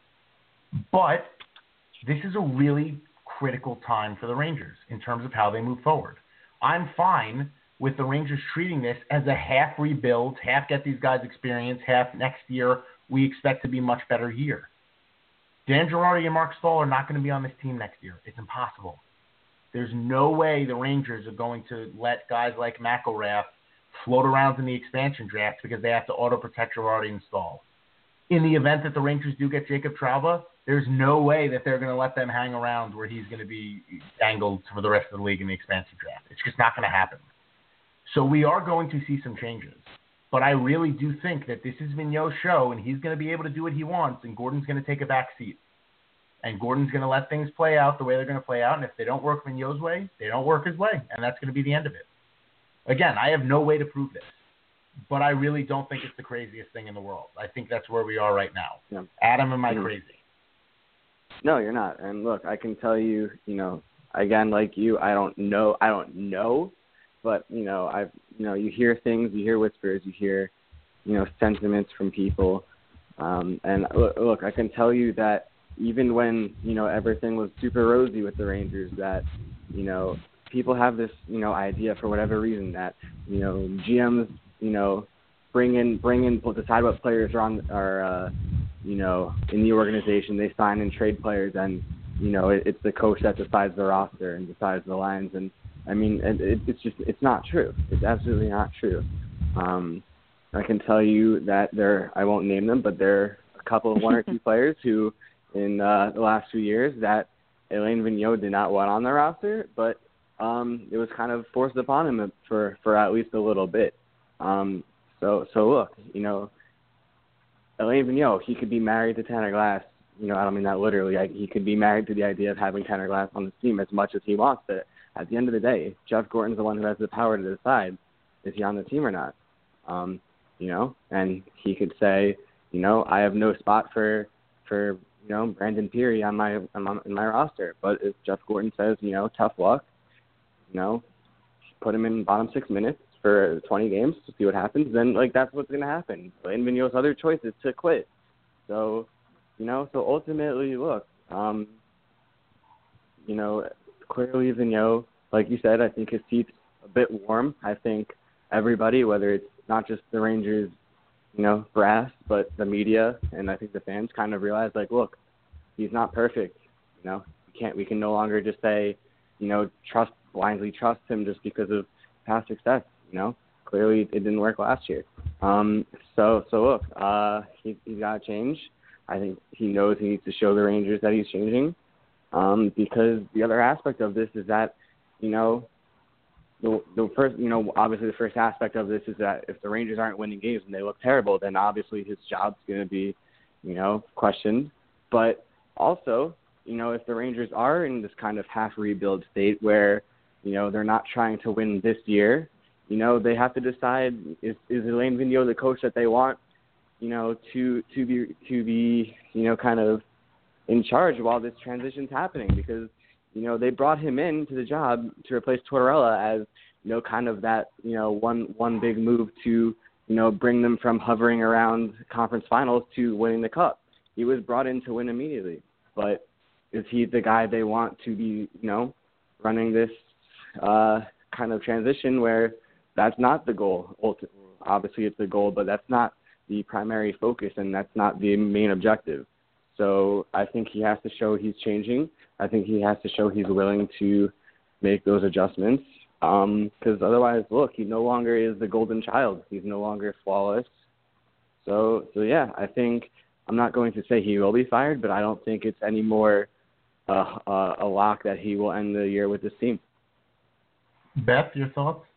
But this is a really critical time for the Rangers in terms of how they move forward. I'm fine with the Rangers treating this as a half rebuild, half get these guys experience, half next year we expect to be a much better year. Dan Girardi and Mark Staal are not going to be on this team next year. It's impossible. There's no way the Rangers are going to let guys like McElrath float around in the expansion draft because they have to auto-protect Girardi and Staal. In the event that the Rangers do get Jacob Trouba, there's no way that they're going to let them hang around where he's going to be angled for the rest of the league in the expansion draft. It's just not going to happen. So we are going to see some changes. But I really do think that this is Vigneault's show, and he's going to be able to do what he wants, and Gordon's going to take a back seat. And Gordon's going to let things play out the way they're going to play out, and if they don't work Vigneault's way, they don't work his way, and that's going to be the end of it. Again, I have no way to prove this, but I really don't think it's the craziest thing in the world. I think that's where we are right now. Yeah. Adam, am I Mhm. crazy? No, you're not. And look, I can tell you, you know, again, like you, I don't know, I don't know, but you know, I've, you know, you hear things, you hear whispers, you hear, you know, sentiments from people, um, and look, look, I can tell you that even when you know everything was super rosy with the Rangers, that you know people have this, you know, idea for whatever reason that you know G Ms, you know, bring in, bring in, decide what players are on, are, uh, you know, in the organization. They sign and trade players, and you know, it, it's the coach that decides the roster and decides the lines. And I mean, it, it, it's just, it's not true. It's absolutely not true. Um, I can tell you that there, I won't name them, but there are a couple of one or two players who, in uh, the last few years, that Alain Vigneault did not want on the roster, but um, it was kind of forced upon him for, for at least a little bit. Um, so, so look, you know, Alain Vigneault, he could be married to Tanner Glass. You know, I don't mean that literally. I, he could be married to the idea of having Tanner Glass on the team as much as he wants. But at the end of the day, Jeff Gorton's the one who has the power to decide is he on the team or not. Um, you know, and he could say, you know, I have no spot for for you know Brandon Peary on my on my, in my roster. But if Jeff Gorton says, you know, tough luck, you know, put him in bottom six minutes for twenty games to see what happens, then like that's what's going to happen. Alain Vigneault's other choice is to quit. So. You know, so ultimately, look, um, you know, clearly Vigneault, like you said, I think his seat's a bit warm. I think everybody, whether it's not just the Rangers, you know, brass, but the media and I think the fans kind of realize, like, look, he's not perfect. You know, we can't, we can no longer just say, you know, trust, blindly trust him just because of past success. You know, clearly it didn't work last year. Um, so, so look, uh, he, he's got to change. I think he knows he needs to show the Rangers that he's changing, um, because the other aspect of this is that, you know, the the first, you know, obviously the first aspect of this is that if the Rangers aren't winning games and they look terrible, then obviously his job's going to be, you know, questioned. But also, you know, if the Rangers are in this kind of half rebuild state where, you know, they're not trying to win this year, you know, they have to decide, is, is Alain Vigneault the coach that they want, you know, to to be to be you know kind of in charge while this transition's happening, because you know they brought him in to the job to replace Tortorella as you know kind of that you know one one big move to you know bring them from hovering around conference finals to winning the cup. He was brought in to win immediately, but is he the guy they want to be you know running this uh, kind of transition where that's not the goal? Obviously, it's the goal, but that's not the primary focus, and that's not the main objective. So I think he has to show he's changing. I think he has to show he's willing to make those adjustments, because um, otherwise, look, he no longer is the golden child. He's no longer flawless. So, so yeah, I think I'm not going to say he will be fired, but I don't think it's any more uh, uh, a lock that he will end the year with this team. Beth, your thoughts?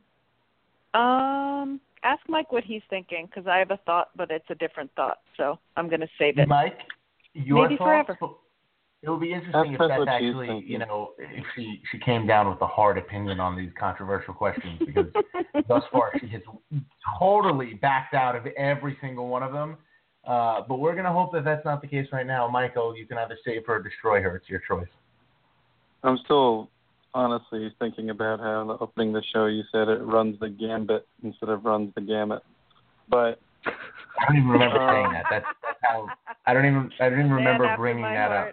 Um... Ask Mike what he's thinking, because I have a thought, but it's a different thought, so I'm going to save it. Mike, your Maybe thoughts? forever. It would be interesting That's if what Beth she's actually, thinking. you know, if she, she came down with a hard opinion on these controversial questions, because thus far she has totally backed out of every single one of them. Uh, but we're going to hope that that's not the case right now. Michael, you can either save her or destroy her. It's your choice. I'm still honestly thinking about how in the opening of the show you said it runs the gambit instead of runs the gamut. But I don't even remember uh, saying that. That's, that's how I don't even I don't even remember bringing that heart.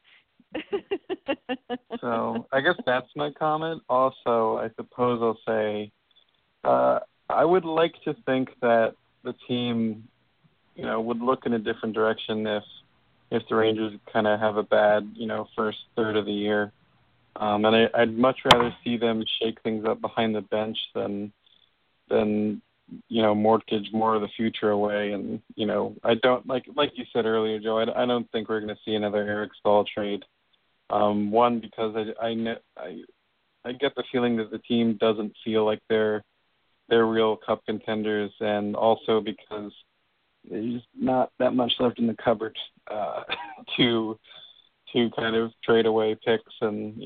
up. So I guess that's my comment. Also, I suppose I'll say uh, I would like to think that the team, you know, would look in a different direction if if the Rangers kind of have a bad, you know, first third of the year. Um, and I, I'd much rather see them shake things up behind the bench than, than you know, mortgage more of the future away. And, you know, I don't, like like you said earlier, Joe, I, I don't think we're going to see another Eric Staal trade. Um, one, because I, I, I, I get the feeling that the team doesn't feel like they're, they're real cup contenders, and also because there's not that much left in the cupboard uh, to to kind of trade away picks and, you know,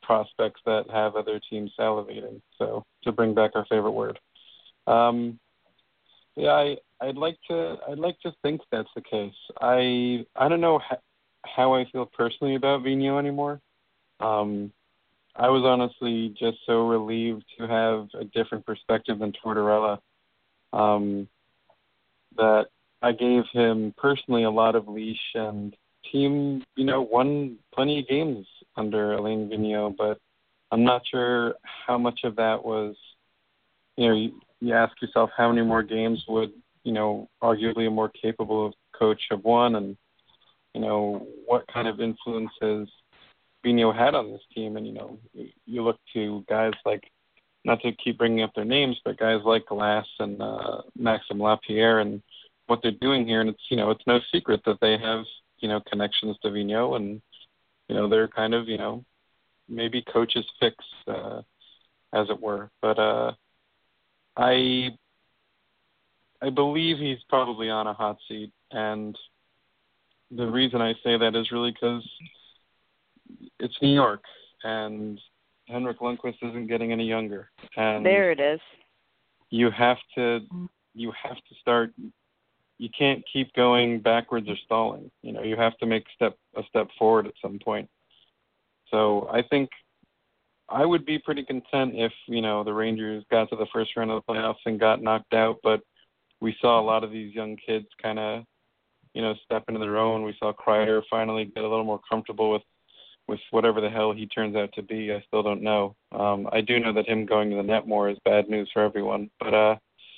prospects that have other teams salivating. So to bring back our favorite word. Um, yeah, I, I'd like to. I'd like to think that's the case. I I don't know ha- how I feel personally about Vigneault anymore. Um, I was honestly just so relieved to have a different perspective than Tortorella. Um, that I gave him personally a lot of leash, and team, you know, won plenty of games under Alain Vigneault, but I'm not sure how much of that was, you know, you, you ask yourself how many more games would, you know, arguably a more capable coach have won, and, you know, what kind of influences Vigneault had on this team. And, you know, you look to guys like, not to keep bringing up their names, but guys like Glass and uh, Maxime Lapierre and what they're doing here. And it's, you know, it's no secret that they have, you know, connections to Vigneault, and, you know, they're kind of, you know, maybe coach's picks, uh, as it were. But uh, I, I believe he's probably on a hot seat. And the reason I say that is really because it's New York, and Henrik Lundqvist isn't getting any younger. And there it is. You have to, you have to start. You can't keep going backwards or stalling. You know, you have to make step a step forward at some point. So I think I would be pretty content if, you know, the Rangers got to the first round of the playoffs and got knocked out, but we saw a lot of these young kids kind of, you know, step into their own. We saw Kreider finally get a little more comfortable with, with whatever the hell he turns out to be. I still don't know. Um, I do know that him going to the net more is bad news for everyone, but uh,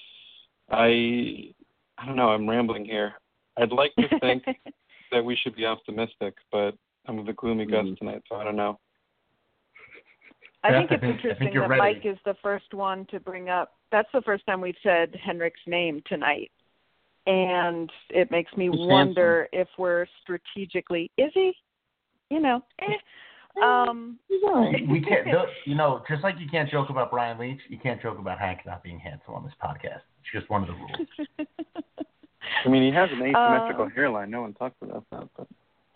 I, I don't know. I'm rambling here. I'd like to think that we should be optimistic, but I'm with the gloomy guts mm. tonight, so I don't know. I think it's I think, interesting I think that ready. Mike is the first one to bring up. That's the first time we've said Henrik's name tonight. And it makes me He's wonder handsome. if we're strategically, is he? You know, eh. Um, we can't, you know, just like you can't joke about Brian Leach, you can't joke about Hank not being handsome on this podcast. It's just one of the rules. I mean, he has an asymmetrical um, hairline. No one talks about that, but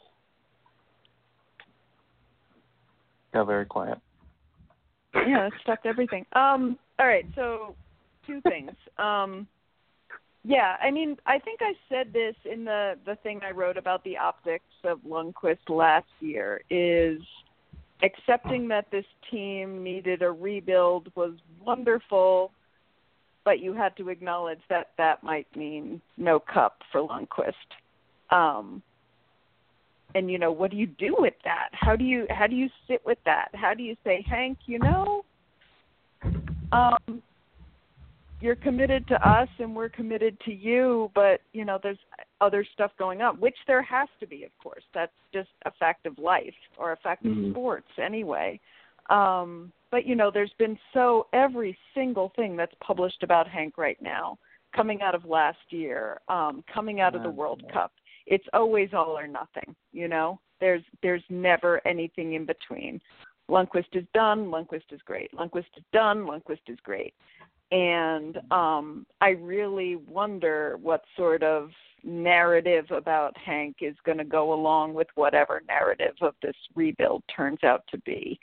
got very quiet. Yeah, it stopped everything. Um, all right, so two things. Um, yeah, I mean, I think I said this in the, the thing I wrote about the optics of Lundqvist last year, is accepting that this team needed a rebuild was wonderful, but you had to acknowledge that that might mean no cup for Lundqvist. Um, and, you know, what do you do with that? How do you how do you sit with that? How do you say, Hank, you know, um, you're committed to us and we're committed to you, but, you know, there's other stuff going on, which there has to be, of course. That's just a fact of life, or a fact mm-hmm. of sports anyway. Um, but, you know, there's been so every single thing that's published about Hank right now, coming out of last year, um, coming out of the World Cup, it's always all or nothing, you know. There's there's never anything in between. Lundqvist is done, Lundqvist is great. Lundqvist is done, Lundqvist is great. And um, I really wonder what sort of narrative about Hank is going to go along with whatever narrative of this rebuild turns out to be.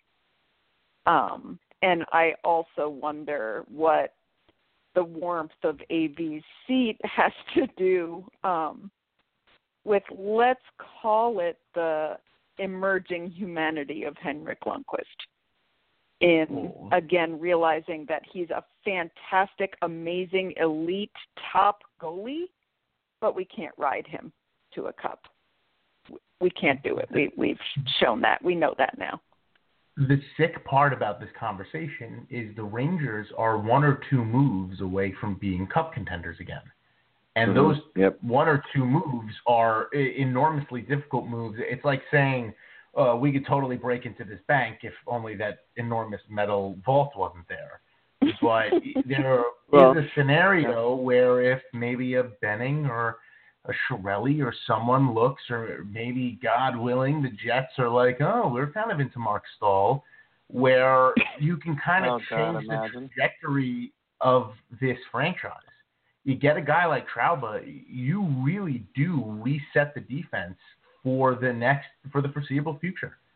Um, and I also wonder what the warmth of A V's seat has to do um, with, let's call it, the emerging humanity of Henrik Lundqvist. In, again, realizing that he's a fantastic, amazing, elite, top goalie, but we can't ride him to a cup. We can't do it. We, we've shown that. We know that now. The sick part about this conversation is the Rangers are one or two moves away from being cup contenders again. And mm-hmm. those yep. one or two moves are enormously difficult moves. It's like saying, Uh, we could totally break into this bank if only that enormous metal vault wasn't there. But there well, is a scenario where if maybe a Benning or a Chiarelli or someone looks, or maybe, God willing, the Jets are like, oh, we're kind of into Mark Stahl, where you can kind of oh, change God, the trajectory of this franchise. You get a guy like Trouba, you really do reset the defense for the next, for the foreseeable future.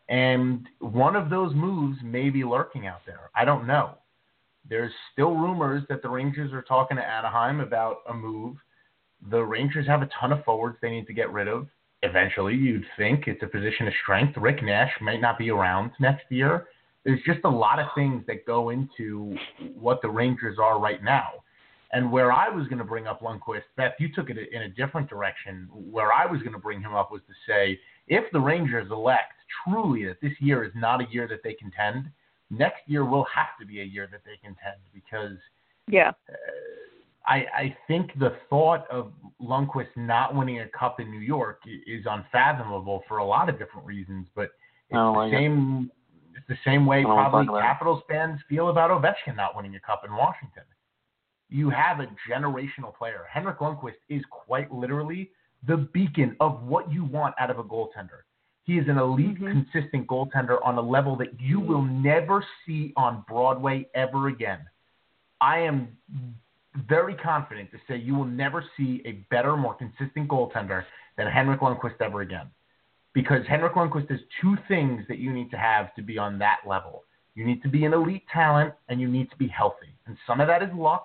And one of those moves may be lurking out there. I don't know. There's still rumors that the Rangers are talking to Anaheim about a move. The Rangers have a ton of forwards they need to get rid of. Eventually, you'd think it's a position of strength. Rick Nash might not be around next year. There's just a lot of things that go into what the Rangers are right now. And where I was going to bring up Lundqvist, Beth, you took it in a different direction. Where I was going to bring him up was to say, if the Rangers elect truly that this year is not a year that they contend, next year will have to be a year that they contend, because yeah, uh, I, I think the thought of Lundqvist not winning a cup in New York is unfathomable for a lot of different reasons, but it's the like same it. it's the same way probably like Capitals fans feel about Ovechkin not winning a cup in Washington. You have a generational player. Henrik Lundqvist is quite literally the beacon of what you want out of a goaltender. He is an elite, mm-hmm. consistent goaltender on a level that you will never see on Broadway ever again. I am very confident to say you will never see a better, more consistent goaltender than Henrik Lundqvist ever again. Because Henrik Lundqvist has two things that you need to have to be on that level. You need to be an elite talent, and you need to be healthy. And some of that is luck,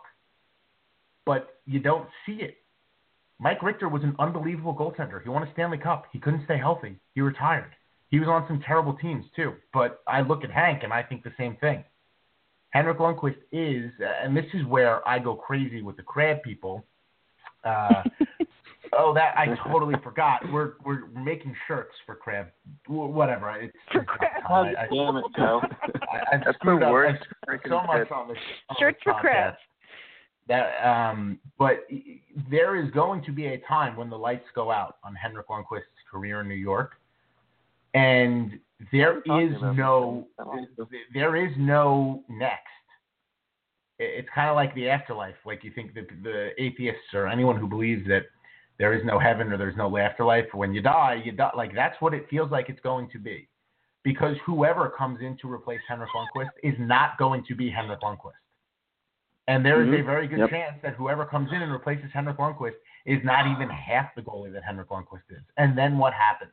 but you don't see it. Mike Richter was an unbelievable goaltender. He won a Stanley Cup. He couldn't stay healthy. He retired. He was on some terrible teams too. But I look at Hank and I think the same thing. Henrik Lundqvist is, and this is where I go crazy with the crab people. Uh, oh, that I totally forgot. We're we're making shirts for crab. Whatever. It's, for it's crab. God damn it, Joe. I, I've That's screwed the up. worst. I've so much on this. On Shirts this for podcast. crabs. That, um, but there is going to be a time when the lights go out on Henrik Lundqvist's career in New York, and there is no, there is no next. It's kind of like the afterlife. Like you think that the atheists or anyone who believes that there is no heaven or there's no afterlife, when you die, you die. Like that's what it feels like it's going to be, because whoever comes in to replace Henrik Lundqvist is not going to be Henrik Lundqvist. And there is mm-hmm. a very good yep. chance that whoever comes in and replaces Henrik Lundqvist is not even half the goalie that Henrik Lundqvist is. And then what happens?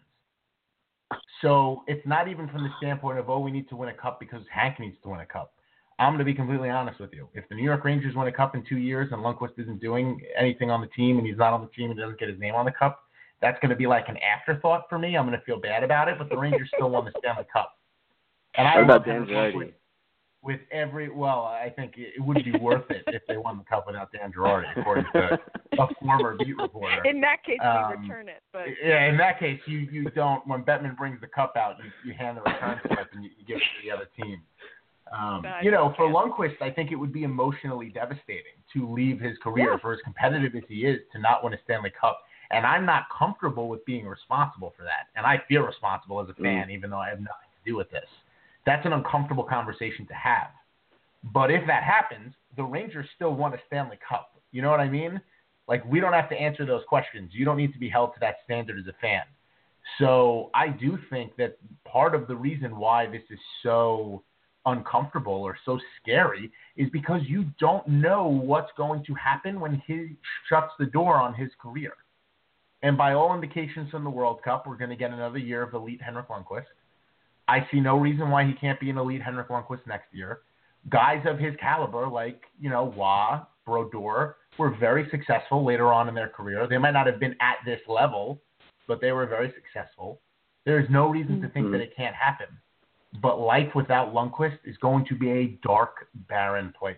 So it's not even from the standpoint of, oh, we need to win a cup because Hank needs to win a cup. I'm going to be completely honest with you. If the New York Rangers win a cup in two years and Lundqvist isn't doing anything on the team and he's not on the team and doesn't get his name on the cup, that's going to be like an afterthought for me. I'm going to feel bad about it, but the Rangers still won the Stanley Cup. And I love Henrik Lundqvist. With every, well, I think it wouldn't be worth it if they won the cup without Dan Girardi, according to a former beat reporter. In that case, um, you return it. But yeah, in that case, you, you don't. When Bettman brings the cup out, you, you hand the return slip and you, you give it to the other team. Um, you know, for Lundqvist, I think it would be emotionally devastating to leave his career, yeah. for as competitive as he is, to not win a Stanley Cup. And I'm not comfortable with being responsible for that. And I feel responsible as a fan, mm. even though I have nothing to do with this. That's an uncomfortable conversation to have. But if that happens, the Rangers still won a Stanley Cup. You know what I mean? Like, we don't have to answer those questions. You don't need to be held to that standard as a fan. So I do think that part of the reason why this is so uncomfortable or so scary is because you don't know what's going to happen when he shuts the door on his career. And by all indications from the World Cup, we're going to get another year of elite Henrik Lundqvist. I see no reason why he can't be an elite Henrik Lundqvist next year. Guys of his caliber, like, you know, Waugh, Brodeur, were very successful later on in their career. They might not have been at this level, but they were very successful. There's no reason to think mm-hmm. that it can't happen. But life without Lundqvist is going to be a dark, barren place.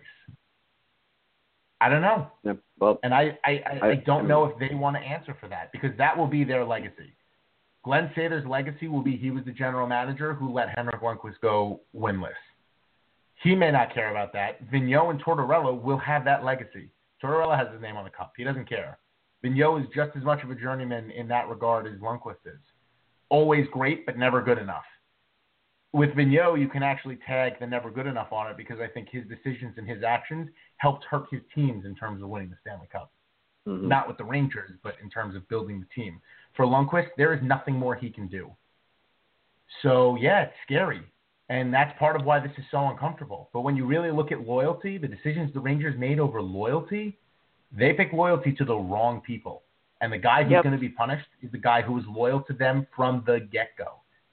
I don't know. Yeah, well, and I, I, I, I don't I know if they want to answer for that, because that will be their legacy. Glenn Sather's legacy will be he was the general manager who let Henrik Lundqvist go winless. He may not care about that. Vigneault and Tortorella will have that legacy. Tortorella has his name on the cup. He doesn't care. Vigneault is just as much of a journeyman in that regard as Lundqvist is. Always great, but never good enough. With Vigneault, you can actually tag the never good enough on it, because I think his decisions and his actions helped hurt his teams in terms of winning the Stanley Cup. Mm-hmm. Not with the Rangers, but in terms of building the team. For Lundqvist, there is nothing more he can do. So, yeah, it's scary. And that's part of why this is so uncomfortable. But when you really look at loyalty, the decisions the Rangers made over loyalty, they picked loyalty to the wrong people. And the guy who's yep. going to be punished is the guy who was loyal to them from the get-go.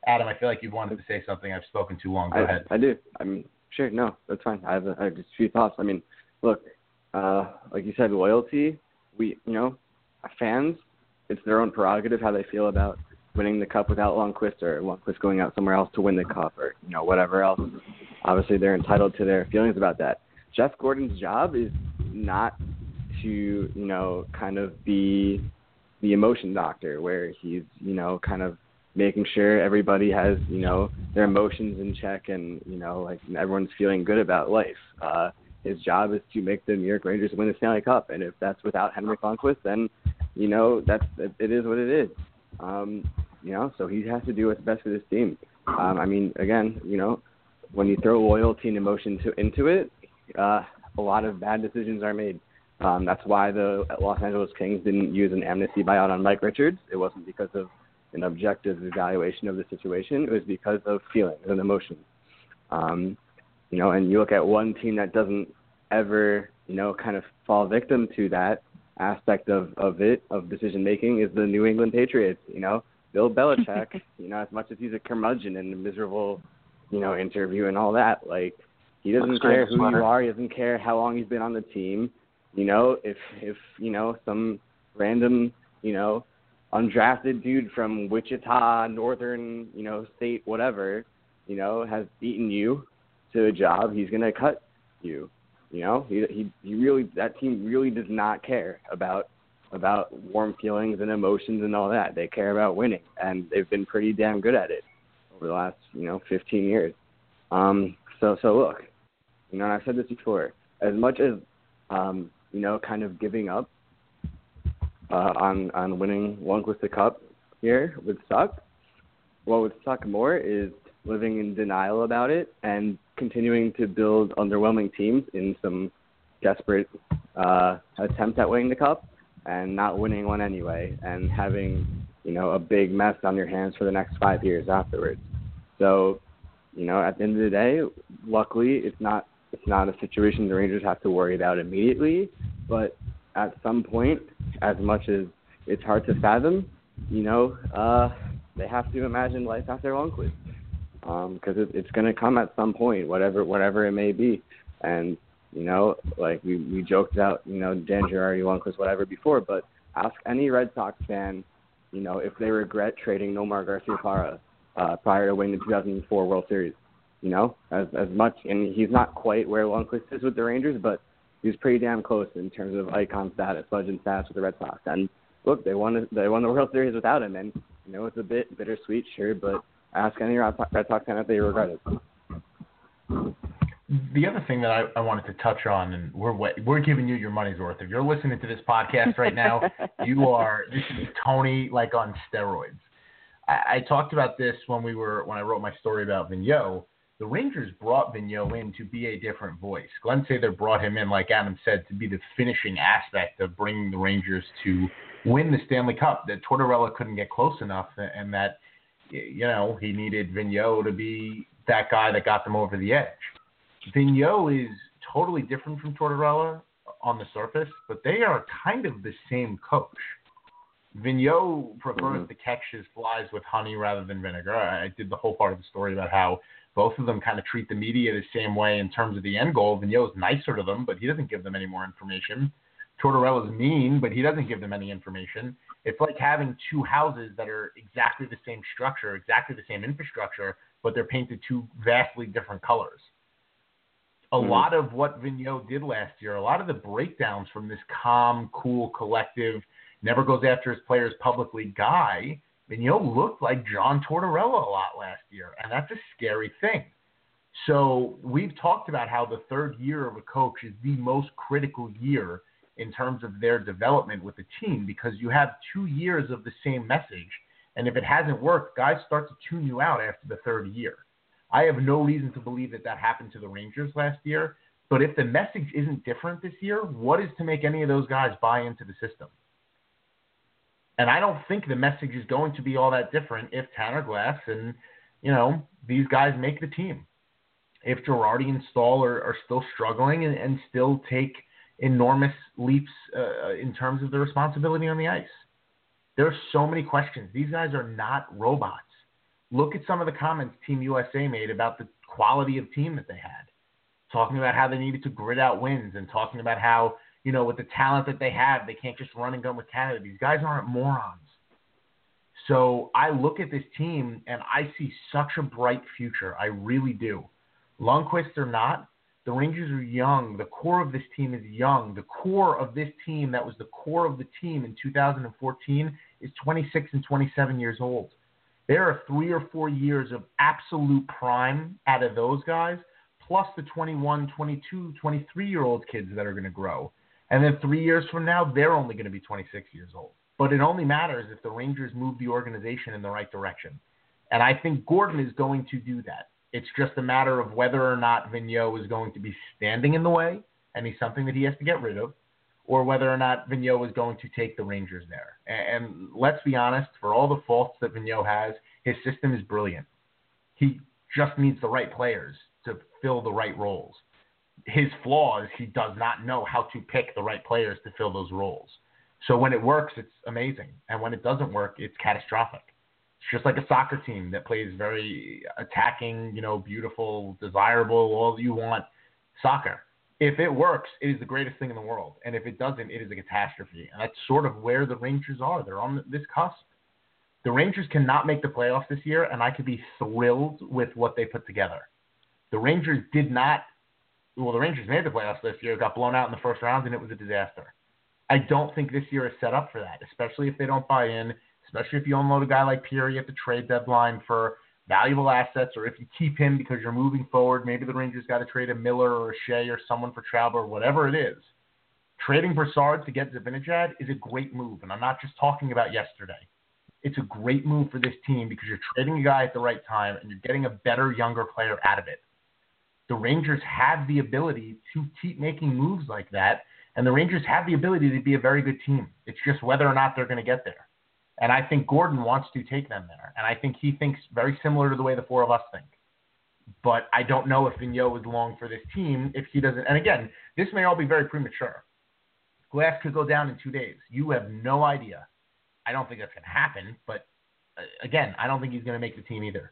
Adam, I feel like you wanted to say something. I've spoken too long. Go I, ahead. I do. I mean, sure, no, that's fine. I have, I have just a few thoughts. I mean, look, uh, like you said, loyalty. We, you know, fans. It's their own prerogative how they feel about winning the cup without Lundqvist, or Lundqvist going out somewhere else to win the cup, or you know whatever else. Obviously, they're entitled to their feelings about that. Jeff Gordon's job is not to, you know, kind of be the emotion doctor, where he's, you know, kind of making sure everybody has, you know, their emotions in check, and you know, like everyone's feeling good about life. Uh, his job is to make the New York Rangers win the Stanley Cup, and if that's without Henrik Lundqvist, then you know that's it is what it is. Um, you know, so he has to do what's best for this team. Um, I mean, again, you know, when you throw loyalty and emotion to, into it, uh, a lot of bad decisions are made. Um, that's why the Los Angeles Kings didn't use an amnesty buyout on Mike Richards. It wasn't because of an objective evaluation of the situation. It was because of feelings and emotions. Um, you know, and you look at one team that doesn't ever, you know, kind of fall victim to that aspect of, of it, of decision-making, is the New England Patriots. You know, Bill Belichick, you know, as much as he's a curmudgeon and a miserable, you know, interview and all that, like, he doesn't That's care who you are. He doesn't care how long he's been on the team. You know, if, if you know, some random, you know, undrafted dude from Wichita, Northern, you know, state, whatever, you know, has beaten you to a job, he's going to cut you. You know, he, he he really, that team really does not care about about warm feelings and emotions and all that. They care about winning, and they've been pretty damn good at it over the last, you know, fifteen years. Um, so so look, you know, and I've said this before, as much as um, you know, kind of giving up uh, on on winning Lundqvist the Cup here would suck. What would suck more is living in denial about it and continuing to build underwhelming teams in some desperate uh, attempt at winning the Cup and not winning one anyway, and having, you know, a big mess on your hands for the next five years afterwards. So, you know, at the end of the day, luckily it's not it's not a situation the Rangers have to worry about immediately, but at some point, as much as it's hard to fathom, you know, uh, they have to imagine life after Lundqvist. Because um, it, it's going to come at some point, whatever whatever it may be. And, you know, like we, we joked about, you know, Dan Girardi, Lundqvist, whatever before, but ask any Red Sox fan, you know, if they regret trading Nomar Garciaparra uh, prior to winning the two thousand four World Series. You know, as as much, and he's not quite where Lundqvist is with the Rangers, but he's pretty damn close in terms of icon status, legend status with the Red Sox. And look, they won they won the World Series without him, and, you know, it's a bit bittersweet, sure, but ask any Red Sox fan if they regret it. The other thing that I, I wanted to touch on, and we're we're giving you your money's worth. If you're listening to this podcast right now, you are this is Tony like on steroids. I, I talked about this when we were when I wrote my story about Vigneault. The Rangers brought Vigneault in to be a different voice. Glenn Sather brought him in, like Adam said, to be the finishing aspect of bringing the Rangers to win the Stanley Cup. That Tortorella couldn't get close enough, and that, you know, he needed Vigneault to be that guy that got them over the edge. Vigneault is totally different from Tortorella on the surface, but they are kind of the same coach. Vigneault prefers mm-hmm. to catch his flies with honey rather than vinegar. I did the whole part of the story about how both of them kind of treat the media the same way in terms of the end goal. Vigneault's nicer to them, but he doesn't give them any more information. Tortorella's mean, but he doesn't give them any information. It's like having two houses that are exactly the same structure, exactly the same infrastructure, but they're painted two vastly different colors. A mm-hmm. lot of what Vigneault did last year, a lot of the breakdowns from this calm, cool, collective, never goes after his players publicly guy, Vigneault looked like John Tortorella a lot last year, and that's a scary thing. So we've talked about how the third year of a coach is the most critical year in terms of their development with the team, because you have two years of the same message, and if it hasn't worked, guys start to tune you out after the third year. I have no reason to believe that that happened to the Rangers last year, but if the message isn't different this year, what is to make any of those guys buy into the system? And I don't think the message is going to be all that different if Tanner Glass and, you know, these guys make the team. If Girardi and Stahl are, are still struggling and, and still take enormous leaps uh, in terms of the responsibility on the ice. There are so many questions. These guys are not robots. Look at some of the comments Team U S A made about the quality of team that they had, talking about how they needed to grit out wins and talking about how, you know, with the talent that they have, they can't just run and gun with Canada. These guys aren't morons. So I look at this team and I see such a bright future. I really do. Lundqvist or not, the Rangers are young. The core of this team is young. The core of this team that was the core of the team in two thousand fourteen is twenty-six and twenty-seven years old. There are three or four years of absolute prime out of those guys, plus the twenty-one, twenty-two, twenty-three-year-old kids that are going to grow. And then three years from now, they're only going to be twenty-six years old. But it only matters if the Rangers move the organization in the right direction. And I think Gordon is going to do that. It's just a matter of whether or not Vigneault is going to be standing in the way, and he's something that he has to get rid of, or whether or not Vigneault is going to take the Rangers there. And, and let's be honest, for all the faults that Vigneault has, his system is brilliant. He just needs the right players to fill the right roles. His flaw is he does not know how to pick the right players to fill those roles. So when it works, it's amazing. And when it doesn't work, it's catastrophic. It's just like a soccer team that plays very attacking, you know, beautiful, desirable, all you want soccer. If it works, it is the greatest thing in the world. And if it doesn't, it is a catastrophe. And that's sort of where the Rangers are. They're on this cusp. The Rangers cannot make the playoffs this year, and I could be thrilled with what they put together. The Rangers did not – well, the Rangers made the playoffs this year, got blown out in the first round, and it was a disaster. I don't think this year is set up for that, especially if they don't buy in, especially if you unload a guy like Pirri at the trade deadline for valuable assets, or if you keep him because you're moving forward. Maybe the Rangers got to trade a Miller or a Shea or someone for Traub or whatever it is. Trading Brassard to get Zibanejad is a great move, and I'm not just talking about yesterday. It's a great move for this team because you're trading a guy at the right time and you're getting a better, younger player out of it. The Rangers have the ability to keep making moves like that, and the Rangers have the ability to be a very good team. It's just whether or not they're going to get there. And I think Gordon wants to take them there, and I think he thinks very similar to the way the four of us think. But I don't know if Vigneault is long for this team if he doesn't. And again, this may all be very premature. Glass could go down in two days. You have no idea. I don't think that's going to happen, but uh, again, I don't think he's going to make the team either.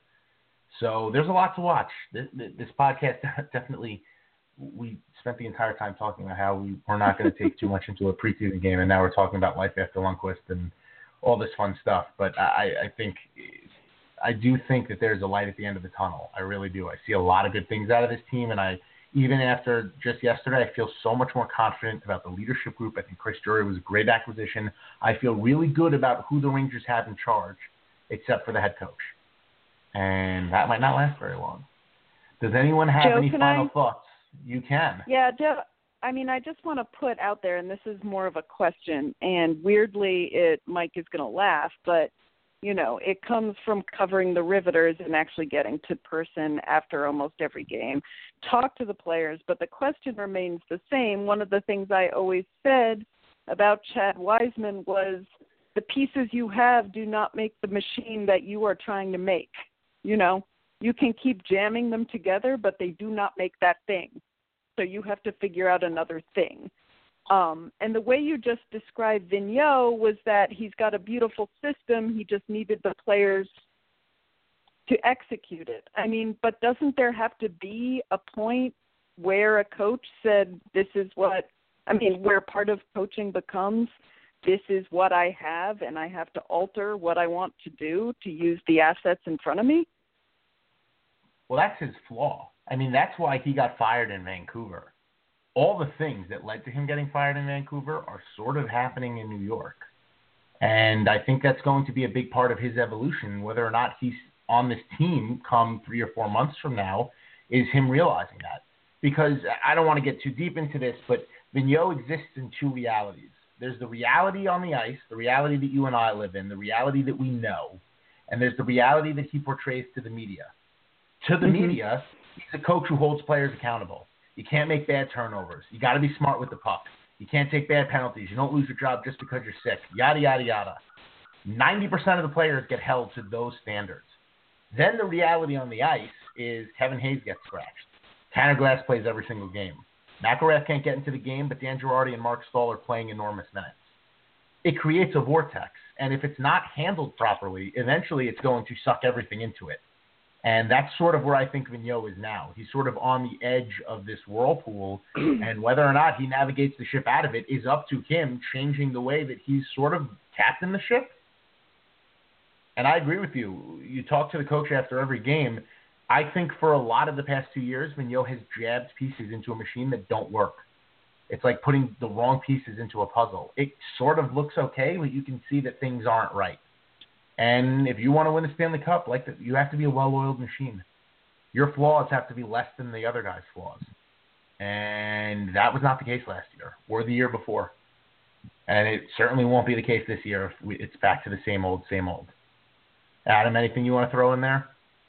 So there's a lot to watch. This, this podcast definitely, we spent the entire time talking about how we, we're not going to take too much into a preseason game, and now we're talking about life after Lundqvist and all this fun stuff. But I, I think, I do think that there's a light at the end of the tunnel. I really do. I see a lot of good things out of this team, and I, even after just yesterday, I feel so much more confident about the leadership group. I think Chris Drury was a great acquisition. I feel really good about who the Rangers have in charge, except for the head coach. And that might not last very long. Does anyone have Joe, any final I... thoughts? You can. Yeah, Joe, I mean, I just want to put out there, and this is more of a question, and weirdly, it Mike is going to laugh, but, you know, it comes from covering the Riveters and actually getting to person after almost every game. Talk to the players, but the question remains the same. One of the things I always said about Chad Wiseman was the pieces you have do not make the machine that you are trying to make. You know, you can keep jamming them together, but they do not make that thing. So you have to figure out another thing. Um, and the way you just described Vigneault was that he's got a beautiful system. He just needed the players to execute it. I mean, but doesn't there have to be a point where a coach said, this is what, I mean, where part of coaching becomes, this is what I have, and I have to alter what I want to do to use the assets in front of me? Well, that's his flaw. I mean, that's why he got fired in Vancouver. All the things that led to him getting fired in Vancouver are sort of happening in New York. And I think that's going to be a big part of his evolution, whether or not he's on this team come three or four months from now, is him realizing that. Because I don't want to get too deep into this, but Vigneault exists in two realities. There's the reality on the ice, the reality that you and I live in, the reality that we know, and there's the reality that he portrays to the media. To the mm-hmm. media, he's a coach who holds players accountable. You can't make bad turnovers. You got to be smart with the puck. You can't take bad penalties. You don't lose your job just because you're sick. Yada, yada, yada. ninety percent of the players get held to those standards. Then the reality on the ice is Kevin Hayes gets scratched. Tanner Glass plays every single game. McIlrath can't get into the game, but Dan Girardi and Mark Stahl are playing enormous minutes. it creates a vortex. And if it's not handled properly, eventually it's going to suck everything into it. And that's sort of where I think Vigneault is now. He's sort of on the edge of this whirlpool, and whether or not he navigates the ship out of it is up to him changing the way that he's sort of captained the ship. And I agree with you. You talk to the coach after every game. I think for a lot of the past two years, Vigneault has jabbed pieces into a machine that don't work. It's like putting the wrong pieces into a puzzle. It sort of looks okay, but you can see that things aren't right. And if you want to win the Stanley Cup, like the, you have to be a well-oiled machine. Your flaws have to be less than the other guy's flaws. And that was not the case last year or the year before. And it certainly won't be the case this year if we, it's back to the same old, same old. Adam, anything you want to throw in there?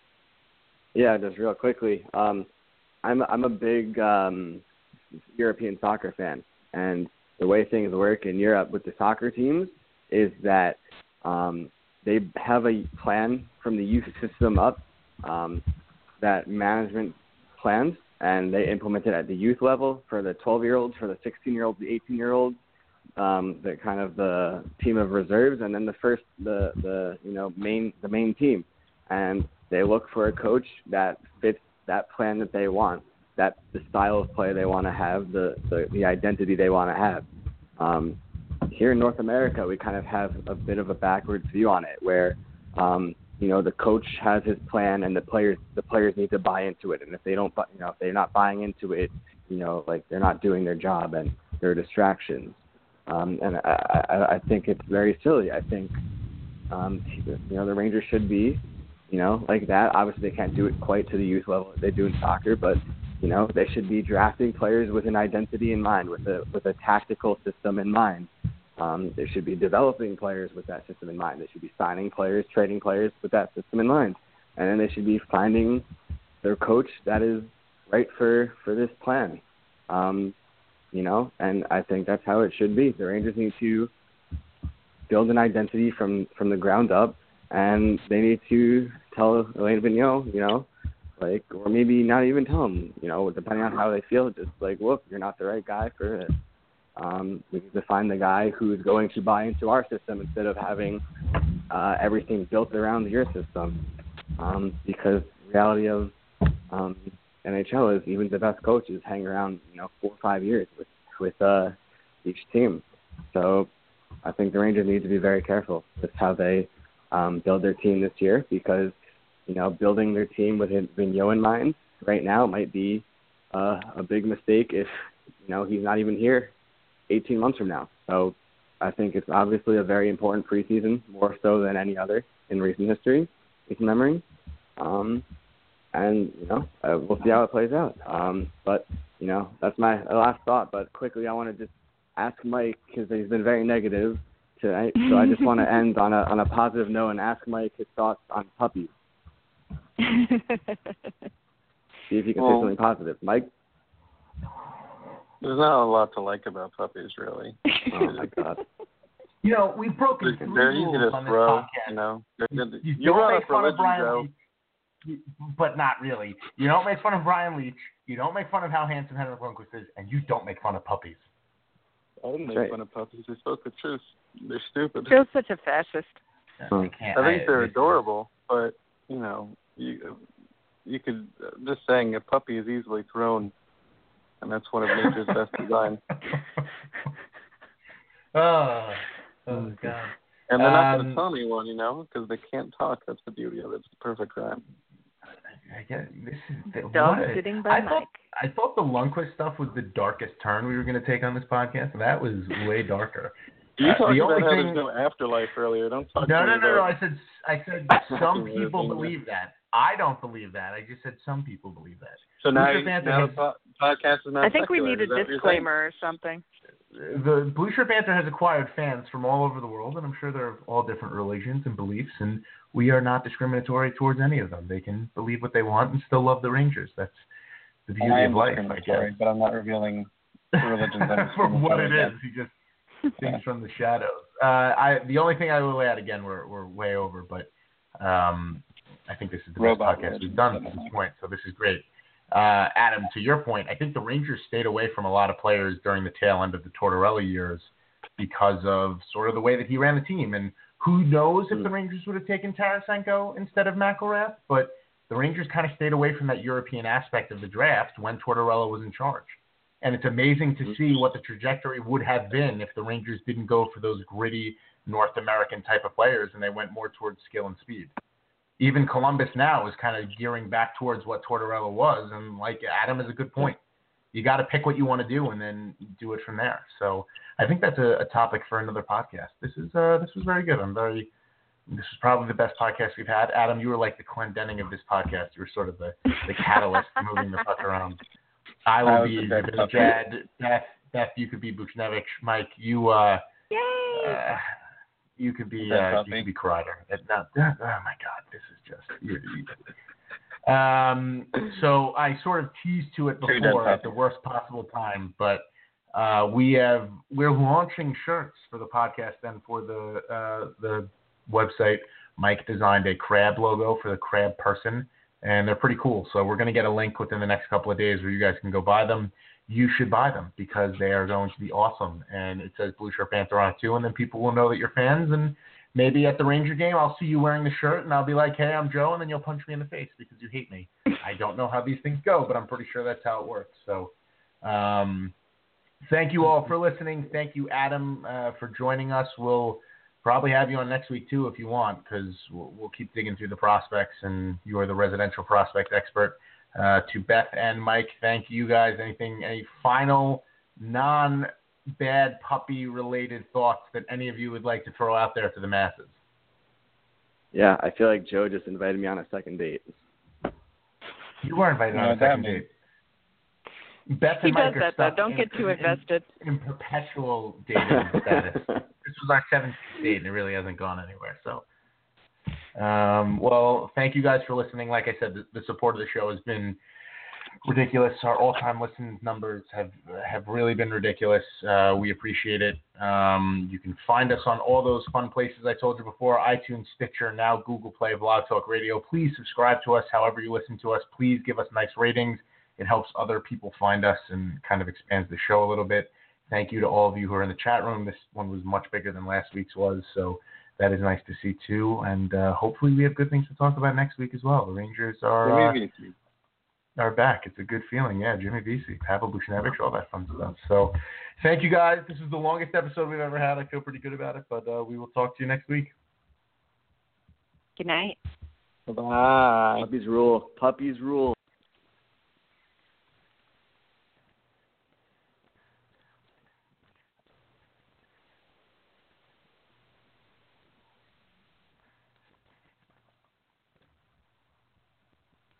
Yeah, just real quickly. Um, I'm I'm a big um, European soccer fan, and the way things work in Europe with the soccer teams is that um, they have a plan from the youth system up um, that management plans, and they implement it at the youth level for the twelve-year-olds, for the sixteen-year-olds, the eighteen-year-olds, um, the kind of the team of reserves, and then the first, the the you know main the main team, and they look for a coach that fits that plan that they want, that the style of play they want to have, the, the, the identity they want to have. Um, here in North America, we kind of have a bit of a backwards view on it, where um, you know the coach has his plan and the players the players need to buy into it, and if they don't, you know, if they're not buying into it, you know, like they're not doing their job and they're distractions. Um, and I, I, I think it's very silly. I think um, you know the Rangers should be. You know, like that. Obviously, they can't do it quite to the youth level that they do in soccer, but you know, they should be drafting players with an identity in mind, with a with a tactical system in mind. Um, they should be developing players with that system in mind. They should be signing players, trading players with that system in mind, and then they should be finding their coach that is right for for this plan. Um, you know, and I think that's how it should be. The Rangers need to build an identity from from the ground up. And they need to tell Alain Vigneault, you know, like, or maybe not even tell him, you know, depending on how they feel, just like, look, you're not the right guy for it. Um, we need to find the guy who's going to buy into our system instead of having uh, everything built around your system. Um, because the reality of um, N H L is even the best coaches hang around, you know, four or five years with, with uh, each team. So I think the Rangers need to be very careful with how they Um, build their team this year, because, you know, building their team with Vigneault in mind right now might be uh, a big mistake if, you know, he's not even here eighteen months from now. So I think it's obviously a very important preseason, more so than any other in recent history, recent memory. Um, and, you know, uh, we'll see how it plays out. Um, but, you know, that's my last thought. But quickly, I want to just ask Mike, because he's been very negative tonight, so I just want to end on a on a positive note and ask Mike his thoughts on puppies. See if you can well, say something positive, Mike. There's not a lot to like about puppies, really. Oh my God! You know, we've broken they're, three they're rules easy to on throw. this podcast. You know, you, you, you don't make fun of Brian Leach, but not really. You don't make fun of Brian Leach. You don't make fun of how handsome Henrik Lundqvist is, and you don't make fun of puppies. I didn't make right. fun of puppies. I spoke the truth. They're stupid. Feels such a fascist. I, can't, I think I, they're adorable, but you know, you you could uh, just saying a puppy is easily thrown, and that's one of nature's best design. Oh, oh God! And they're not um, going to tell anyone, you know, because they can't talk. That's the beauty of it. It's the perfect crime. I get this is the, dog what, sitting by I Mike. thought I thought the Lundqvist stuff was the darkest turn we were going to take on this podcast. That was way darker. You uh, talked the about only how thing, there's no afterlife earlier. Don't talk no, to no, me no, no. about... I said I said some people believe that. I don't believe that. I just said some people believe that. So now, Blue you, Shirt now has, the po- podcast is not I think we secular. need a disclaimer or something. The Blue Shirt Panther has acquired fans from all over the world, and I'm sure they're all different religions and beliefs, and we are not discriminatory towards any of them. They can believe what they want and still love the Rangers. That's the beauty well, of life, I guess. But I'm not revealing the religions. From what it is, he just things from the shadows. Uh, I the only thing I will add, again, we're we're way over, but um, I think this is the Robot best podcast we've done at this point, so this is great. Uh, Adam, to your point, I think the Rangers stayed away from a lot of players during the tail end of the Tortorella years because of sort of the way that he ran the team. And who knows if Mm. the Rangers would have taken Tarasenko instead of McIlrath, but the Rangers kind of stayed away from that European aspect of the draft when Tortorella was in charge. And it's amazing to see what the trajectory would have been if the Rangers didn't go for those gritty North American type of players and they went more towards skill and speed. Even Columbus now is kind of gearing back towards what Tortorella was. And like Adam is a good point. You got to pick what you want to do and then do it from there. So I think that's a, a topic for another podcast. This is uh, this was very good. I'm very This is probably the best podcast we've had. Adam, you were like the Clendenning of this podcast. You were sort of the, the catalyst moving the puck around. I will I be was the best Jad, Beth, Beth, you could be Buchnevich. Mike, you uh, Yay! uh you could be Best uh, puppy. you could be Kreider. It, not, oh my God, this is just you, you, um. So I sort of teased to it True before dead at the worst possible time, but uh, we have we're launching shirts for the podcast and for the uh, the website. Mike designed a crab logo for the crab person, and they're pretty cool. So we're going to get a link within the next couple of days where you guys can go buy them. You should buy them because they are going to be awesome. And it says Blue Shirt Panther on it too, and then people will know that you're fans. And maybe at the Ranger game, I'll see you wearing the shirt, and I'll be like, hey, I'm Joe, and then you'll punch me in the face because you hate me. I don't know how these things go, but I'm pretty sure that's how it works. So um, thank you all for listening. Thank you, Adam, uh, for joining us. We'll probably have you on next week, too, if you want, because we'll, we'll keep digging through the prospects, and you are the residential prospect expert. Uh, to Beth and Mike, thank you guys. Anything, any final non-bad puppy-related thoughts that any of you would like to throw out there to the masses? Yeah, I feel like Joe just invited me on a second date. You were invited on No, a second that date. Beth He and Mike does are that, though. stuck Don't in, get too in, invested. In, in perpetual dating status. This was our seventeenth date, and it really hasn't gone anywhere. So, um, well, thank you guys for listening. Like I said, the, the support of the show has been ridiculous. Our all-time listen numbers have have really been ridiculous. Uh, we appreciate it. Um, you can find us on all those fun places I told you before: iTunes, Stitcher, now Google Play, Blog Talk Radio. Please subscribe to us however you listen to us. Please give us nice ratings. It helps other people find us and kind of expands the show a little bit. Thank you to all of you who are in the chat room. This one was much bigger than last week's was, so that is nice to see too. And uh, hopefully we have good things to talk about next week as well. The Rangers are uh, are back. It's a good feeling. Yeah, Jimmy Vesey, Pavel Buchnevich, all that fun stuff. So thank you guys. This is the longest episode we've ever had. I feel pretty good about it, but uh, we will talk to you next week. Good night. Bye. Puppies rule. Puppies rule.